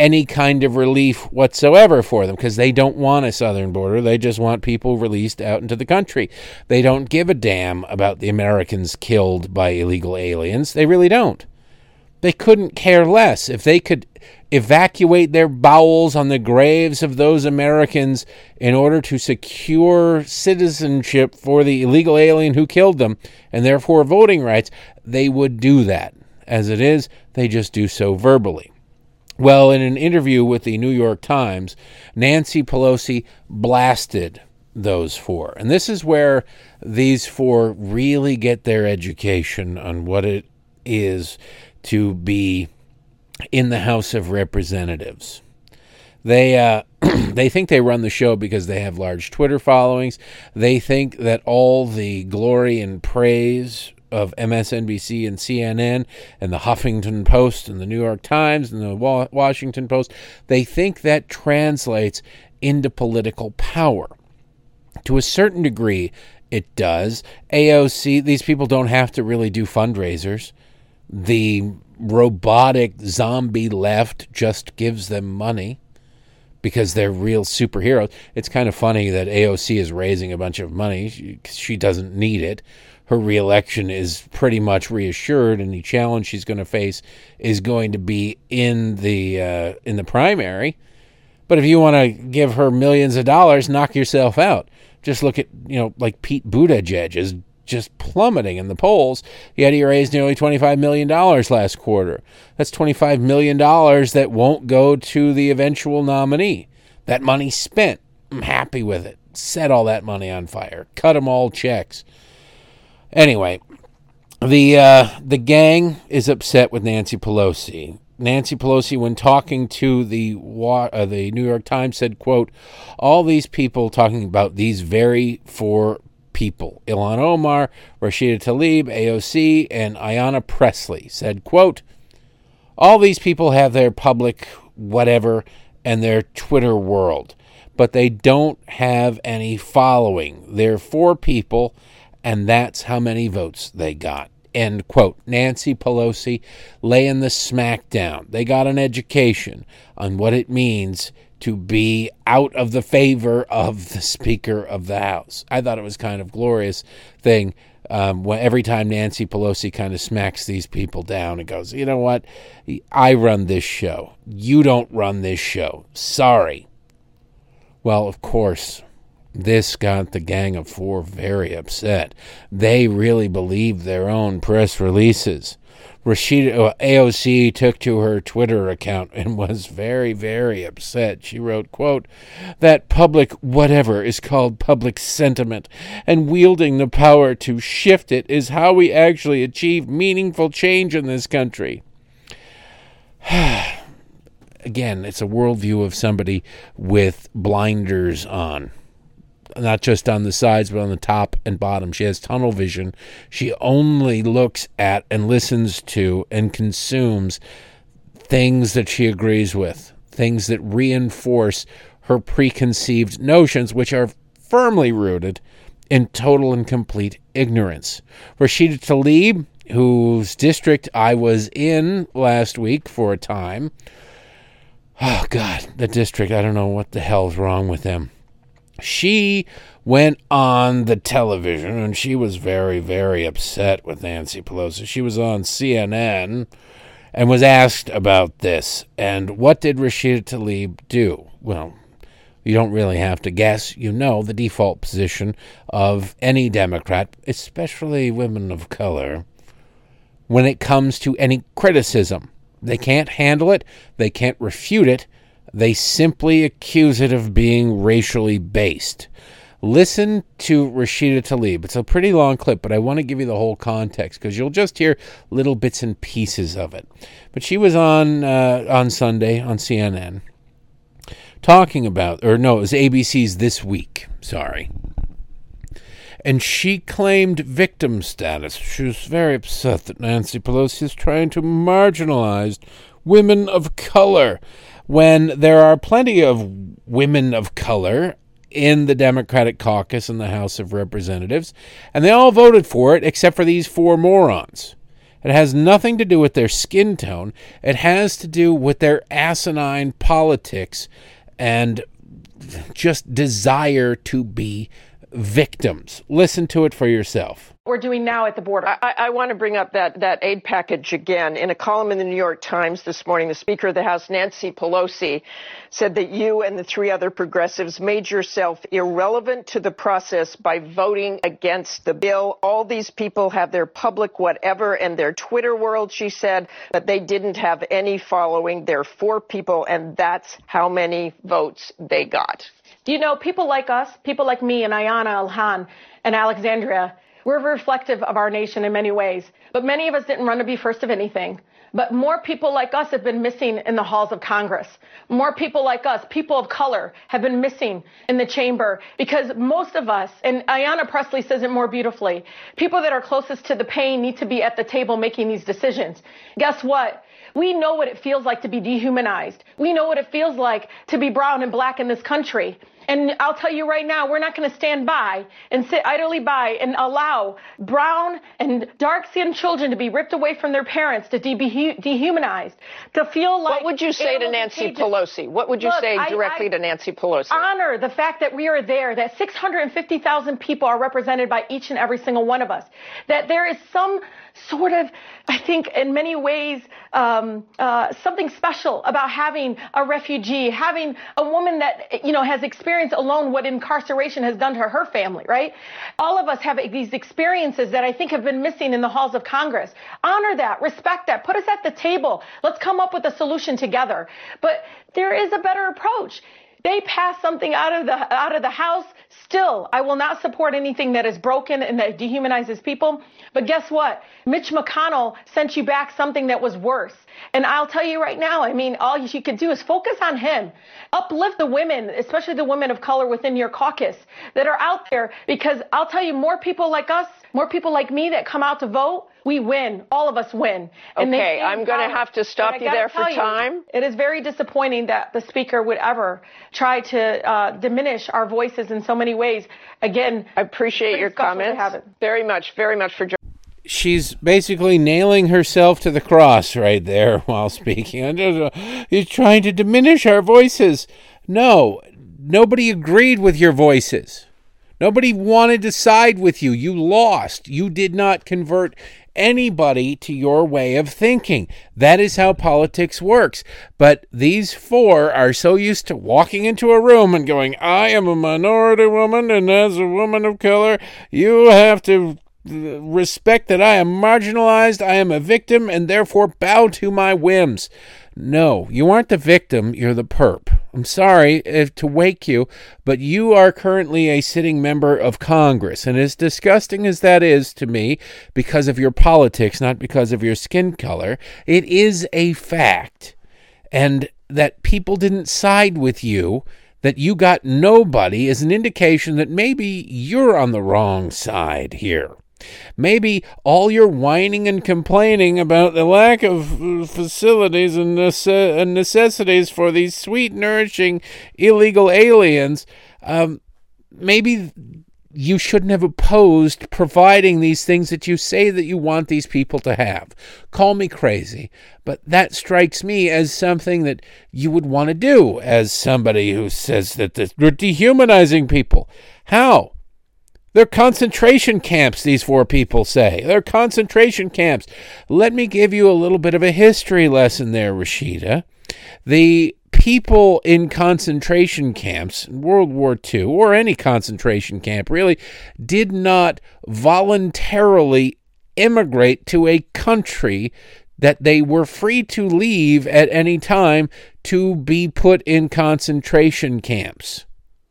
any kind of relief whatsoever for them, because they don't want a southern border. They just want people released out into the country. They don't give a damn about the Americans killed by illegal aliens. They really don't. They couldn't care less. If they could evacuate their bowels on the graves of those Americans in order to secure citizenship for the illegal alien who killed them, and therefore voting rights, they would do that. As it is, they just do so verbally. Well, in an interview with the New York Times, Nancy Pelosi blasted those four. And this is where these four really get their education on what it is to be in the House of Representatives. They uh, they think they run the show because they have large Twitter followings. They think that all the glory and praise of M S N B C and C N N and the Huffington Post and the New York Times and the Washington Post, they think that translates into political power. To a certain degree, it does. A O C, these people don't have to really do fundraisers. The robotic zombie left just gives them money because they're real superheroes. It's kind of funny that A O C is raising a bunch of money. She, she doesn't need it. Her reelection is pretty much reassured, and the challenge she's going to face is going to be in the uh, in the primary. But if you want to give her millions of dollars, knock yourself out. Just look at, you know, like Pete Buttigieg is just plummeting in the polls, yet he raised nearly twenty-five million dollars last quarter. That's twenty-five million dollars that won't go to the eventual nominee. That money spent. I'm happy with it. Set all that money on fire. Cut them all checks. Anyway, the uh, the gang is upset with Nancy Pelosi. Nancy Pelosi, when talking to the uh, the New York Times, said, quote, all these people talking about these very four people, Ilhan Omar, Rashida Tlaib, A O C, and Ayanna Pressley, said, quote, all these people have their public whatever and their Twitter world, but they don't have any following. They're four people, and that's how many votes they got. End quote. Nancy Pelosi laying the smack down. They got an education on what it means to be out of the favor of the Speaker of the House. I thought it was kind of glorious thing um, when every time Nancy Pelosi kind of smacks these people down and goes, you know what? I run this show. You don't run this show. Sorry. Well, of course, this got the Gang of Four very upset. They really believed their own press releases. Rashida, A O C took to her Twitter account and was very, very upset. She wrote, quote, that public whatever is called public sentiment, and wielding the power to shift it is how we actually achieve meaningful change in this country. Again, it's a worldview of somebody with blinders on. Not just on the sides, but on the top and bottom. She has tunnel vision. She only looks at and listens to and consumes things that she agrees with, things that reinforce her preconceived notions, which are firmly rooted in total and complete ignorance. Rashida Tlaib, whose district I was in last week for a time. Oh, God, the district, I don't know what the hell's wrong with them. She went on the television, and she was very, very upset with Nancy Pelosi. She was on C N N and was asked about this. And what did Rashida Tlaib do? Well, you don't really have to guess. You know the default position of any Democrat, especially women of color, when it comes to any criticism. They can't handle it. They can't refute it. They simply accuse it of being racially based. Listen to Rashida Tlaib. It's a pretty long clip, but I want to give you the whole context because you'll just hear little bits and pieces of it. But she was on uh, on Sunday on C N N talking about, or no, it was A B C's This Week, sorry. And she claimed victim status. She was very upset that Nancy Pelosi is trying to marginalize women of color, when there are plenty of women of color in the Democratic caucus in the House of Representatives, and they all voted for it except for these four morons. It has nothing to do with their skin tone. It has to do with their asinine politics and just desire to be victims. Listen to it for yourself. We're doing now at the border. I, I want to bring up that, that aid package again. In a column in the New York Times this morning, the Speaker of the House, Nancy Pelosi, said that you and the three other progressives made yourself irrelevant to the process by voting against the bill. All these people have their public whatever and their Twitter world, she said, but they didn't have any following. They're four people, and that's how many votes they got. Do you know, people like us, people like me and Ayanna Elhan and Alexandria, we're reflective of our nation in many ways, but many of us didn't run to be first of anything. But more people like us have been missing in the halls of Congress. More people like us, people of color, have been missing in the chamber because most of us, and Ayanna Pressley says it more beautifully, people that are closest to the pain need to be at the table making these decisions. Guess what? We know what it feels like to be dehumanized. We know what it feels like to be brown and black in this country. And I'll tell you right now, we're not going to stand by and sit idly by and allow brown and dark-skinned children to be ripped away from their parents, to de- be dehumanized, to feel like... What would you say to Nancy Pelosi? What would you Look, say I, directly I to Nancy Pelosi? Honor the fact that we are there, that six hundred fifty thousand people are represented by each and every single one of us, that there is some sort of, I think, in many ways, um, uh, something special about having a refugee, having a woman that, you know, has experienced alone what incarceration has done to her family, right? All of us have these experiences that I think have been missing in the halls of Congress. Honor that, respect that, put us at the table. Let's come up with a solution together. But there is a better approach. They passed something out of the out of the House. Still, I will not support anything that is broken and that dehumanizes people. But guess what? Mitch McConnell sent you back something that was worse. And I'll tell you right now, I mean, all you could do is focus on him. Uplift the women, especially the women of color within your caucus that are out there. Because I'll tell you, more people like us, more people like me that come out to vote, we win. All of us win. And okay, I'm going to have to stop you there for time. You, it is very disappointing that the speaker would ever try to uh, diminish our voices in so many ways. Again, I appreciate your comments very much, very much for joining. She's basically nailing herself to the cross right there while speaking. He's trying to diminish our voices. No, nobody agreed with your voices. Nobody wanted to side with you. You lost. You did not convert anybody to your way of thinking. That is how politics works. But these four are so used to walking into a room and going, I am a minority woman, and as a woman of color, you have to respect that I am marginalized, I am a victim, and therefore bow to my whims. No, you aren't the victim, you're the perp. I'm sorry if to wake you, but you are currently a sitting member of Congress, and as disgusting as that is to me, because of your politics, not because of your skin color, it is a fact. And that people didn't side with you, that you got nobody, is an indication that maybe you're on the wrong side here. Maybe all your whining and complaining about the lack of facilities and necessities for these sweet, nourishing, illegal aliens, um, maybe you shouldn't have opposed providing these things that you say that you want these people to have. Call me crazy, but that strikes me as something that you would want to do as somebody who says that they're dehumanizing people. How? They're concentration camps, these four people say. They're concentration camps. Let me give you a little bit of a history lesson there, Rashida. The people in concentration camps, World War Two, or any concentration camp really, did not voluntarily immigrate to a country that they were free to leave at any time to be put in concentration camps.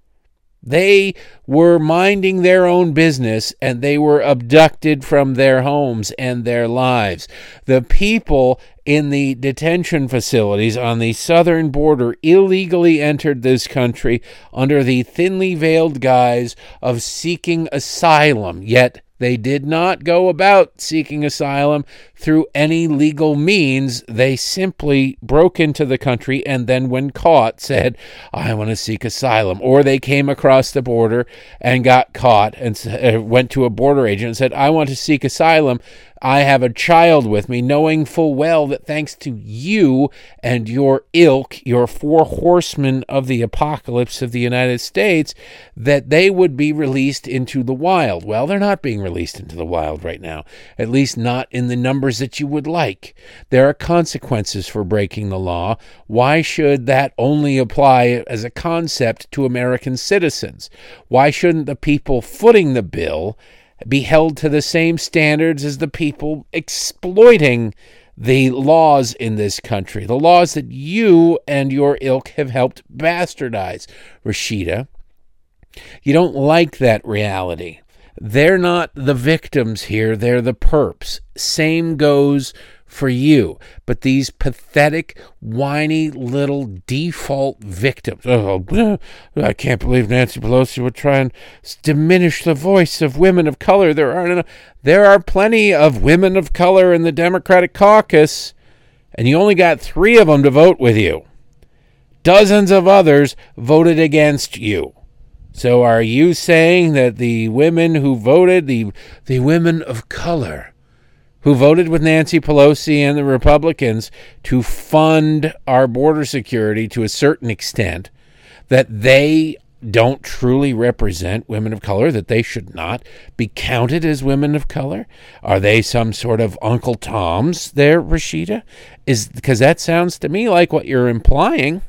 They were minding their own business, and they were abducted from their homes and their lives. The people in the detention facilities on the southern border illegally entered this country under the thinly veiled guise of seeking asylum, yet they did not go about seeking asylum through any legal means. They simply broke into the country and then, when caught, said, I want to seek asylum. Or they came across the border and got caught and uh, went to a border agent and said, I want to seek asylum. I have a child with me, knowing full well that thanks to you and your ilk, your four horsemen of the apocalypse of the United States, that they would be released into the wild. Well, they're not being released into the wild right now, at least not in the numbers that you would like. There are consequences for breaking the law. Why should that only apply as a concept to American citizens? Why shouldn't the people footing the bill be held to the same standards as the people exploiting the laws in this country, the laws that you and your ilk have helped bastardize? Rashida, you don't like that reality. They're not the victims here, they're the perps. Same goes for you. But these pathetic, whiny little default victims. Oh, I can't believe Nancy Pelosi would try and diminish the voice of women of color. There are enough. There are plenty of women of color in the Democratic caucus, and you only got three of them to vote with you. Dozens of others voted against you. So are you saying that the women who voted, the the women of color, who voted with Nancy Pelosi and the Republicans to fund our border security to a certain extent, that they don't truly represent women of color, that they should not be counted as women of color? Are they some sort of Uncle Toms there, Rashida? Is because that sounds to me like what you're implying.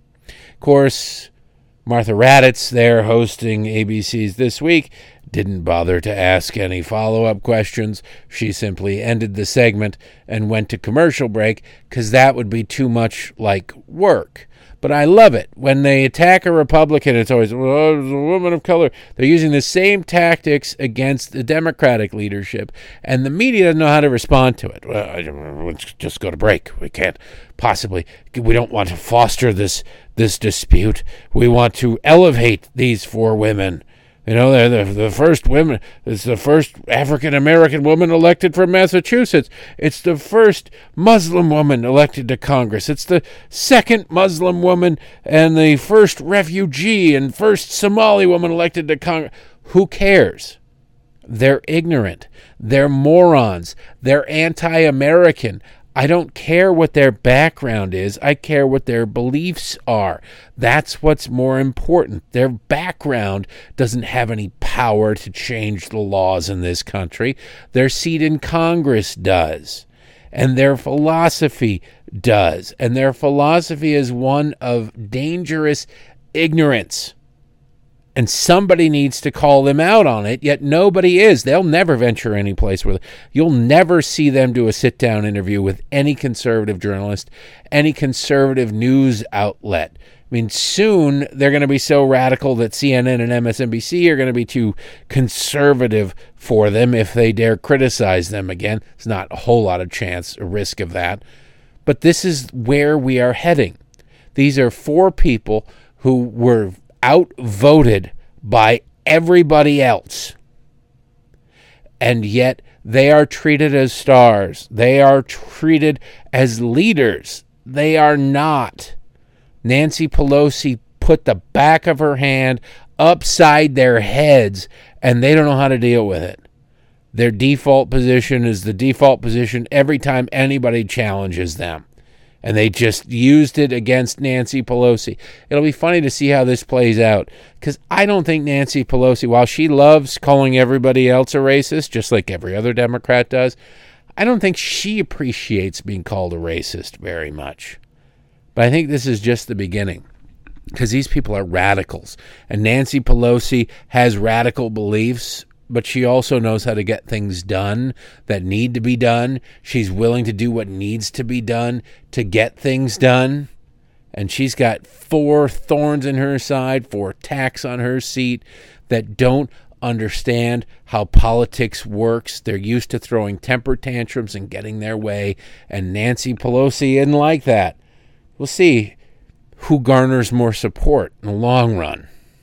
Of course, Martha Raddatz there hosting A B C's This Week didn't bother to ask any follow-up questions. She simply ended the segment and went to commercial break because that would be too much like work. But I love it. When they attack a Republican, it's always, well, it's a woman of color. They're using the same tactics against the Democratic leadership, and the media doesn't know how to respond to it. Well, let's just go to break. We can't possibly, we don't want to foster this, this dispute. We want to elevate these four women. You know, they're the, the first women, it's the first African-American woman elected from Massachusetts. It's the first Muslim woman elected to Congress. It's the second Muslim woman and the first refugee and first Somali woman elected to Congress. Who cares? They're ignorant. They're morons. They're anti-American. I don't care what their background is. I care what their beliefs are. That's what's more important. Their background doesn't have any power to change the laws in this country. Their seat in Congress does. And their philosophy does. And their philosophy is one of dangerous ignorance. And somebody needs to call them out on it, yet nobody is. They'll never venture any place where you'll never see them do a sit-down interview with any conservative journalist, any conservative news outlet. I mean, soon they're going to be so radical that C N N and M S N B C are going to be too conservative for them if they dare criticize them again. There's not a whole lot of chance or risk of that. But this is where we are heading. These are four people who were outvoted by everybody else, and yet they are treated as stars. They are treated as leaders. They are not. Nancy Pelosi put the back of her hand upside their heads, and they don't know how to deal with it. Their default position is the default position every time anybody challenges them. And they just used it against Nancy Pelosi. It'll be funny to see how this plays out. Because I don't think Nancy Pelosi, while she loves calling everybody else a racist, just like every other Democrat does, I don't think she appreciates being called a racist very much. But I think this is just the beginning. Because these people are radicals. And Nancy Pelosi has radical beliefs, but she also knows how to get things done that need to be done. She's willing to do what needs to be done to get things done. And she's got four thorns in her side, four tacks on her seat that don't understand how politics works. They're used to throwing temper tantrums and getting their way. And Nancy Pelosi isn't like that. We'll see who garners more support in the long run.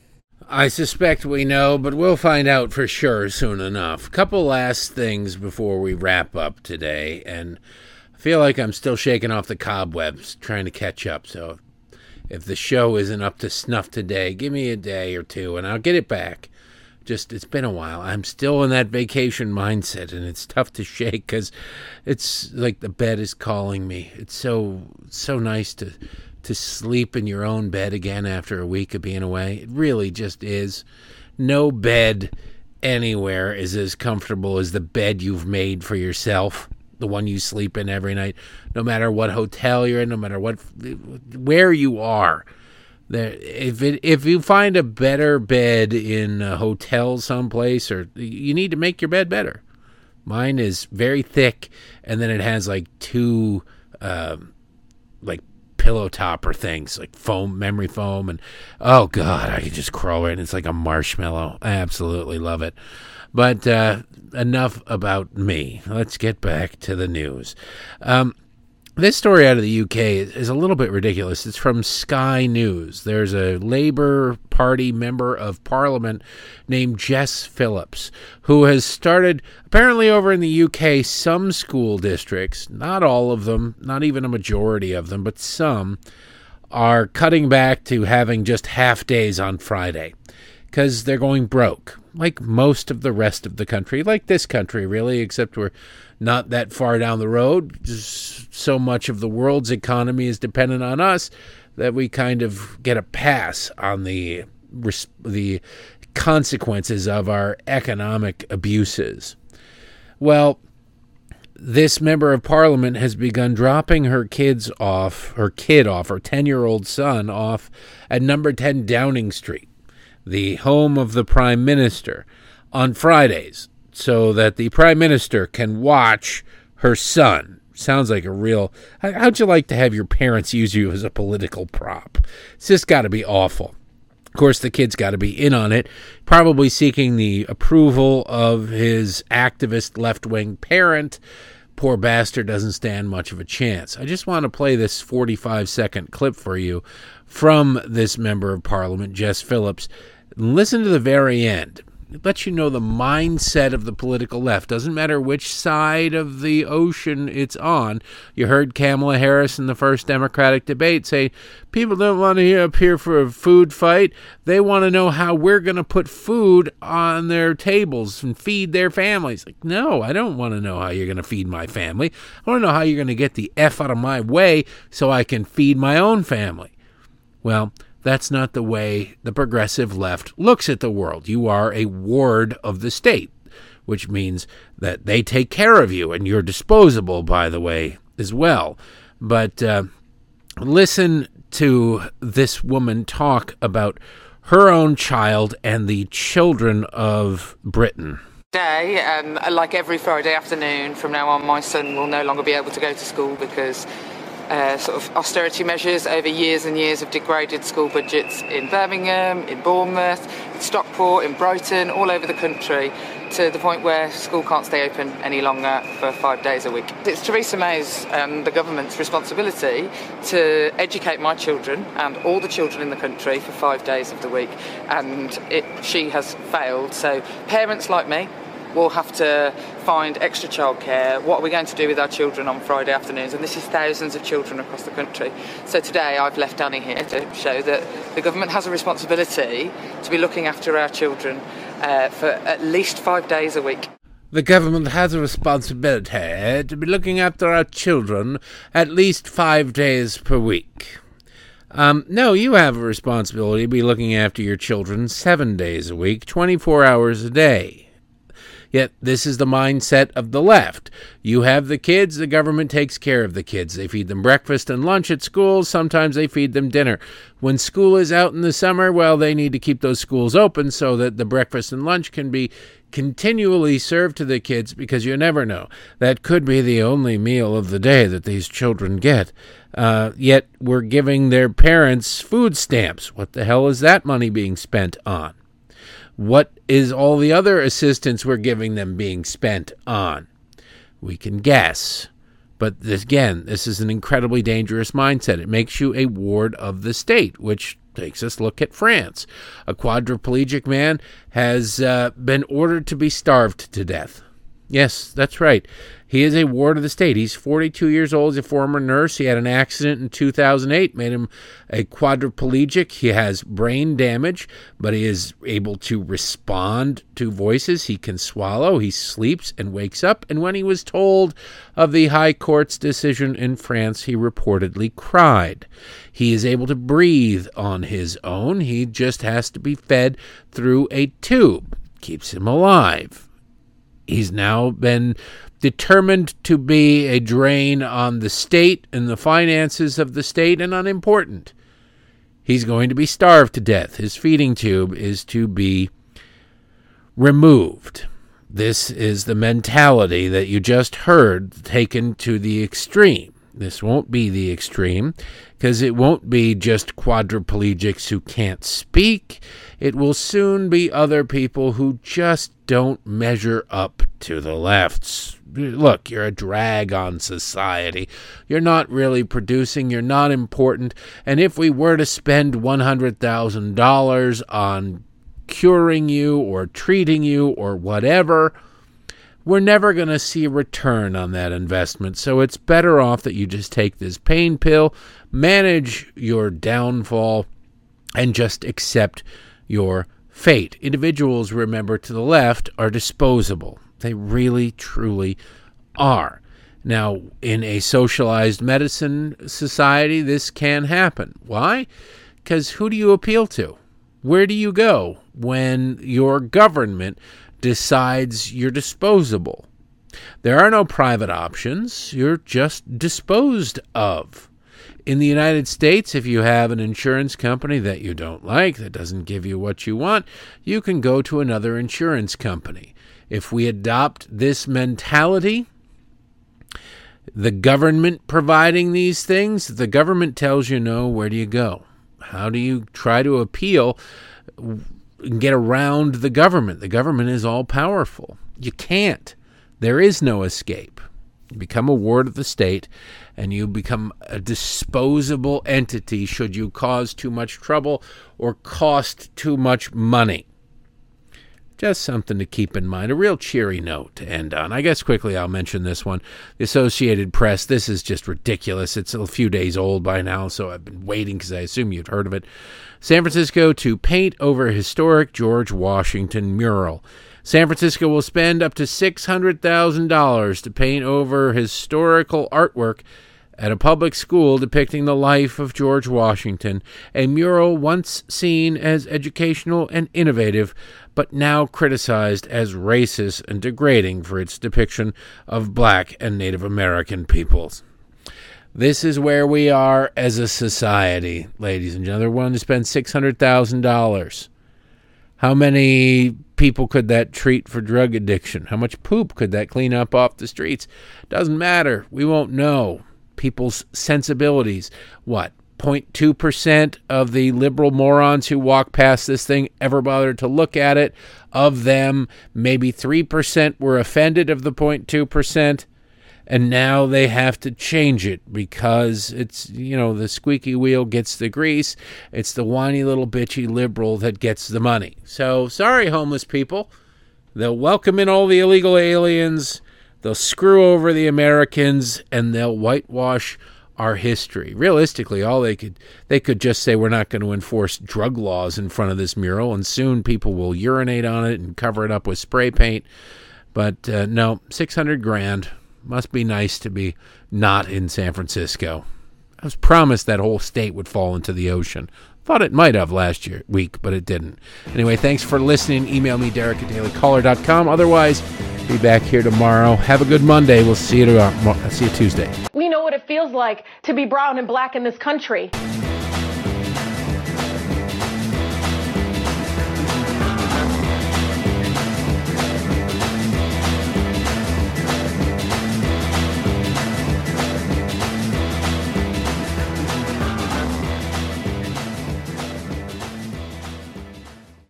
I suspect we know, but we'll find out for sure soon enough. Couple last things before we wrap up today, and I feel like I'm still shaking off the cobwebs, trying to catch up, so if the show isn't up to snuff today, give me a day or two, and I'll get it back. Just, it's been a while. I'm still in that vacation mindset, and it's tough to shake because it's like the bed is calling me. It's so, so nice to to sleep in your own bed again after a week of being away. It really just is. No bed anywhere is as comfortable as the bed you've made for yourself, the one you sleep in every night, no matter what hotel you're in, no matter what, where you are. There, if it, if you find a better bed in a hotel someplace, or you need to make your bed better. Mine is very thick, and then it has like two, uh, like pillow topper things, like foam, memory foam, and oh god, I can just crawl in. It's like a marshmallow. I absolutely love it. But uh, enough about me. Let's get back to the news. Um, This story out of the U K is a little bit ridiculous. It's from Sky News. There's a Labour Party member of Parliament named Jess Phillips who has started, apparently over in the U K, some school districts, not all of them, not even a majority of them, but some, are cutting back to having just half days on Friday because they're going broke, like most of the rest of the country, like this country, really, except we're not that far down the road. Just so much of the world's economy is dependent on us that we kind of get a pass on the the consequences of our economic abuses. Well, this member of Parliament has begun dropping her kids off, her kid off, her ten-year-old son off at number ten Downing Street, the home of the Prime Minister, on Fridays, so that the Prime Minister can watch her son. Sounds like a real... How'd you like to have your parents use you as a political prop? It's just got to be awful. Of course, the kid's got to be in on it, probably seeking the approval of his activist left-wing parent. Poor bastard doesn't stand much of a chance. I just want to play this forty-five second clip for you from this member of Parliament, Jess Phillips. Listen to the very end. It lets you know the mindset of the political left. Doesn't matter which side of the ocean it's on. You heard Kamala Harris in the first Democratic debate say, people don't want to hear up here for a food fight. They want to know how we're going to put food on their tables and feed their families. Like, no, I don't want to know how you're going to feed my family. I want to know how you're going to get the F out of my way so I can feed my own family. Well, that's not the way the progressive left looks at the world. You are a ward of the state, which means that they take care of you, and you're disposable, by the way, as well. But uh, listen to this woman talk about her own child and the children of Britain. Day, um, like every Friday afternoon from now on, my son will no longer be able to go to school because Uh, sort of austerity measures over years and years have degraded school budgets in Birmingham, in Bournemouth, in Stockport, in Brighton, all over the country, to the point where school can't stay open any longer for five days a week. It's Theresa May's, um, the government's responsibility to educate my children and all the children in the country for five days of the week, and it, she has failed. So parents like me will have to find extra childcare. What are we going to do with our children on Friday afternoons? And this is thousands of children across the country. So today I've left Danny here to show that the government has a responsibility to be looking after our children uh, for at least five days a week. The government has a responsibility to be looking after our children at least five days per week. Um, no, you have a responsibility to be looking after your children seven days a week, twenty-four hours a day. Yet this is the mindset of the left. You have the kids, the government takes care of the kids. They feed them breakfast and lunch at school. Sometimes they feed them dinner. When school is out in the summer, well, they need to keep those schools open so that the breakfast and lunch can be continually served to the kids, because you never know. That could be the only meal of the day that these children get. Uh, yet we're giving their parents food stamps. What the hell is that money being spent on? What is all the other assistance we're giving them being spent on? We can guess. But this, again, this is an incredibly dangerous mindset. It makes you a ward of the state, which takes us look at France. A quadriplegic man has uh, been ordered to be starved to death. Yes, that's right. He is a ward of the state. He's forty-two years old. He's a former nurse. He had an accident in two thousand eight, made him a quadriplegic. He has brain damage, but he is able to respond to voices. He can swallow. He sleeps and wakes up. And when he was told of the High Court's decision in France, he reportedly cried. He is able to breathe on his own. He just has to be fed through a tube. Keeps him alive. He's now been determined to be a drain on the state and the finances of the state and unimportant. He's going to be starved to death. His feeding tube is to be removed. This is the mentality that you just heard taken to the extreme. This won't be the extreme because it won't be just quadriplegics who can't speak. It will soon be other people who just don't measure up to the lefts. Look, you're a drag on society. You're not really producing. You're not important. And if we were to spend one hundred thousand dollars on curing you or treating you or whatever, we're never going to see a return on that investment. So it's better off that you just take this pain pill, manage your downfall, and just accept your fate. Individuals, remember, to the left are disposable. They really, truly are. Now, in a socialized medicine society, this can happen. Why? Because who do you appeal to? Where do you go when your government decides you're disposable? There are no private options. You're just disposed of. In the United States, if you have an insurance company that you don't like, that doesn't give you what you want, you can go to another insurance company. If we adopt this mentality, the government providing these things, the government tells you no, where do you go? How do you try to appeal and get around the government? The government is all powerful. You can't. There is no escape. You become a ward of the state, and you become a disposable entity should you cause too much trouble or cost too much money. Just something to keep in mind. A real cheery note to end on. I guess quickly I'll mention this one. The Associated Press, this is just ridiculous. It's a few days old by now, so I've been waiting because I assume you've heard of it. San Francisco to paint over historic George Washington mural. San Francisco will spend up to six hundred thousand dollars to paint over historical artwork at a public school depicting the life of George Washington, a mural once seen as educational and innovative, but now criticized as racist and degrading for its depiction of Black and Native American peoples. This is where we are as a society, ladies and gentlemen. They're willing to spend six hundred thousand dollars. How many people could that treat for drug addiction? How much poop could that clean up off the streets? Doesn't matter. We won't know. People's sensibilities. What? zero point two percent of the liberal morons who walk past this thing ever bothered to look at it. Of them, maybe three percent were offended of the zero point two percent. And now they have to change it because it's, you know, the squeaky wheel gets the grease. It's the whiny little bitchy liberal that gets the money. So, sorry, homeless people. They'll welcome in all the illegal aliens. They'll screw over the Americans, and they'll whitewash our history. Realistically, all they could they could just say we're not going to enforce drug laws in front of this mural, and soon people will urinate on it and cover it up with spray paint. But uh, no, six hundred grand. Must be nice to be not in San Francisco. I was promised that whole state would fall into the ocean. Thought it might have last year week, but it didn't. Anyway, thanks for listening. Email me, Derek at daily caller dot com. Otherwise, be back here tomorrow. Have a good Monday. We'll see you tomorrow. See you Tuesday. We know what it feels like to be brown and black in this country.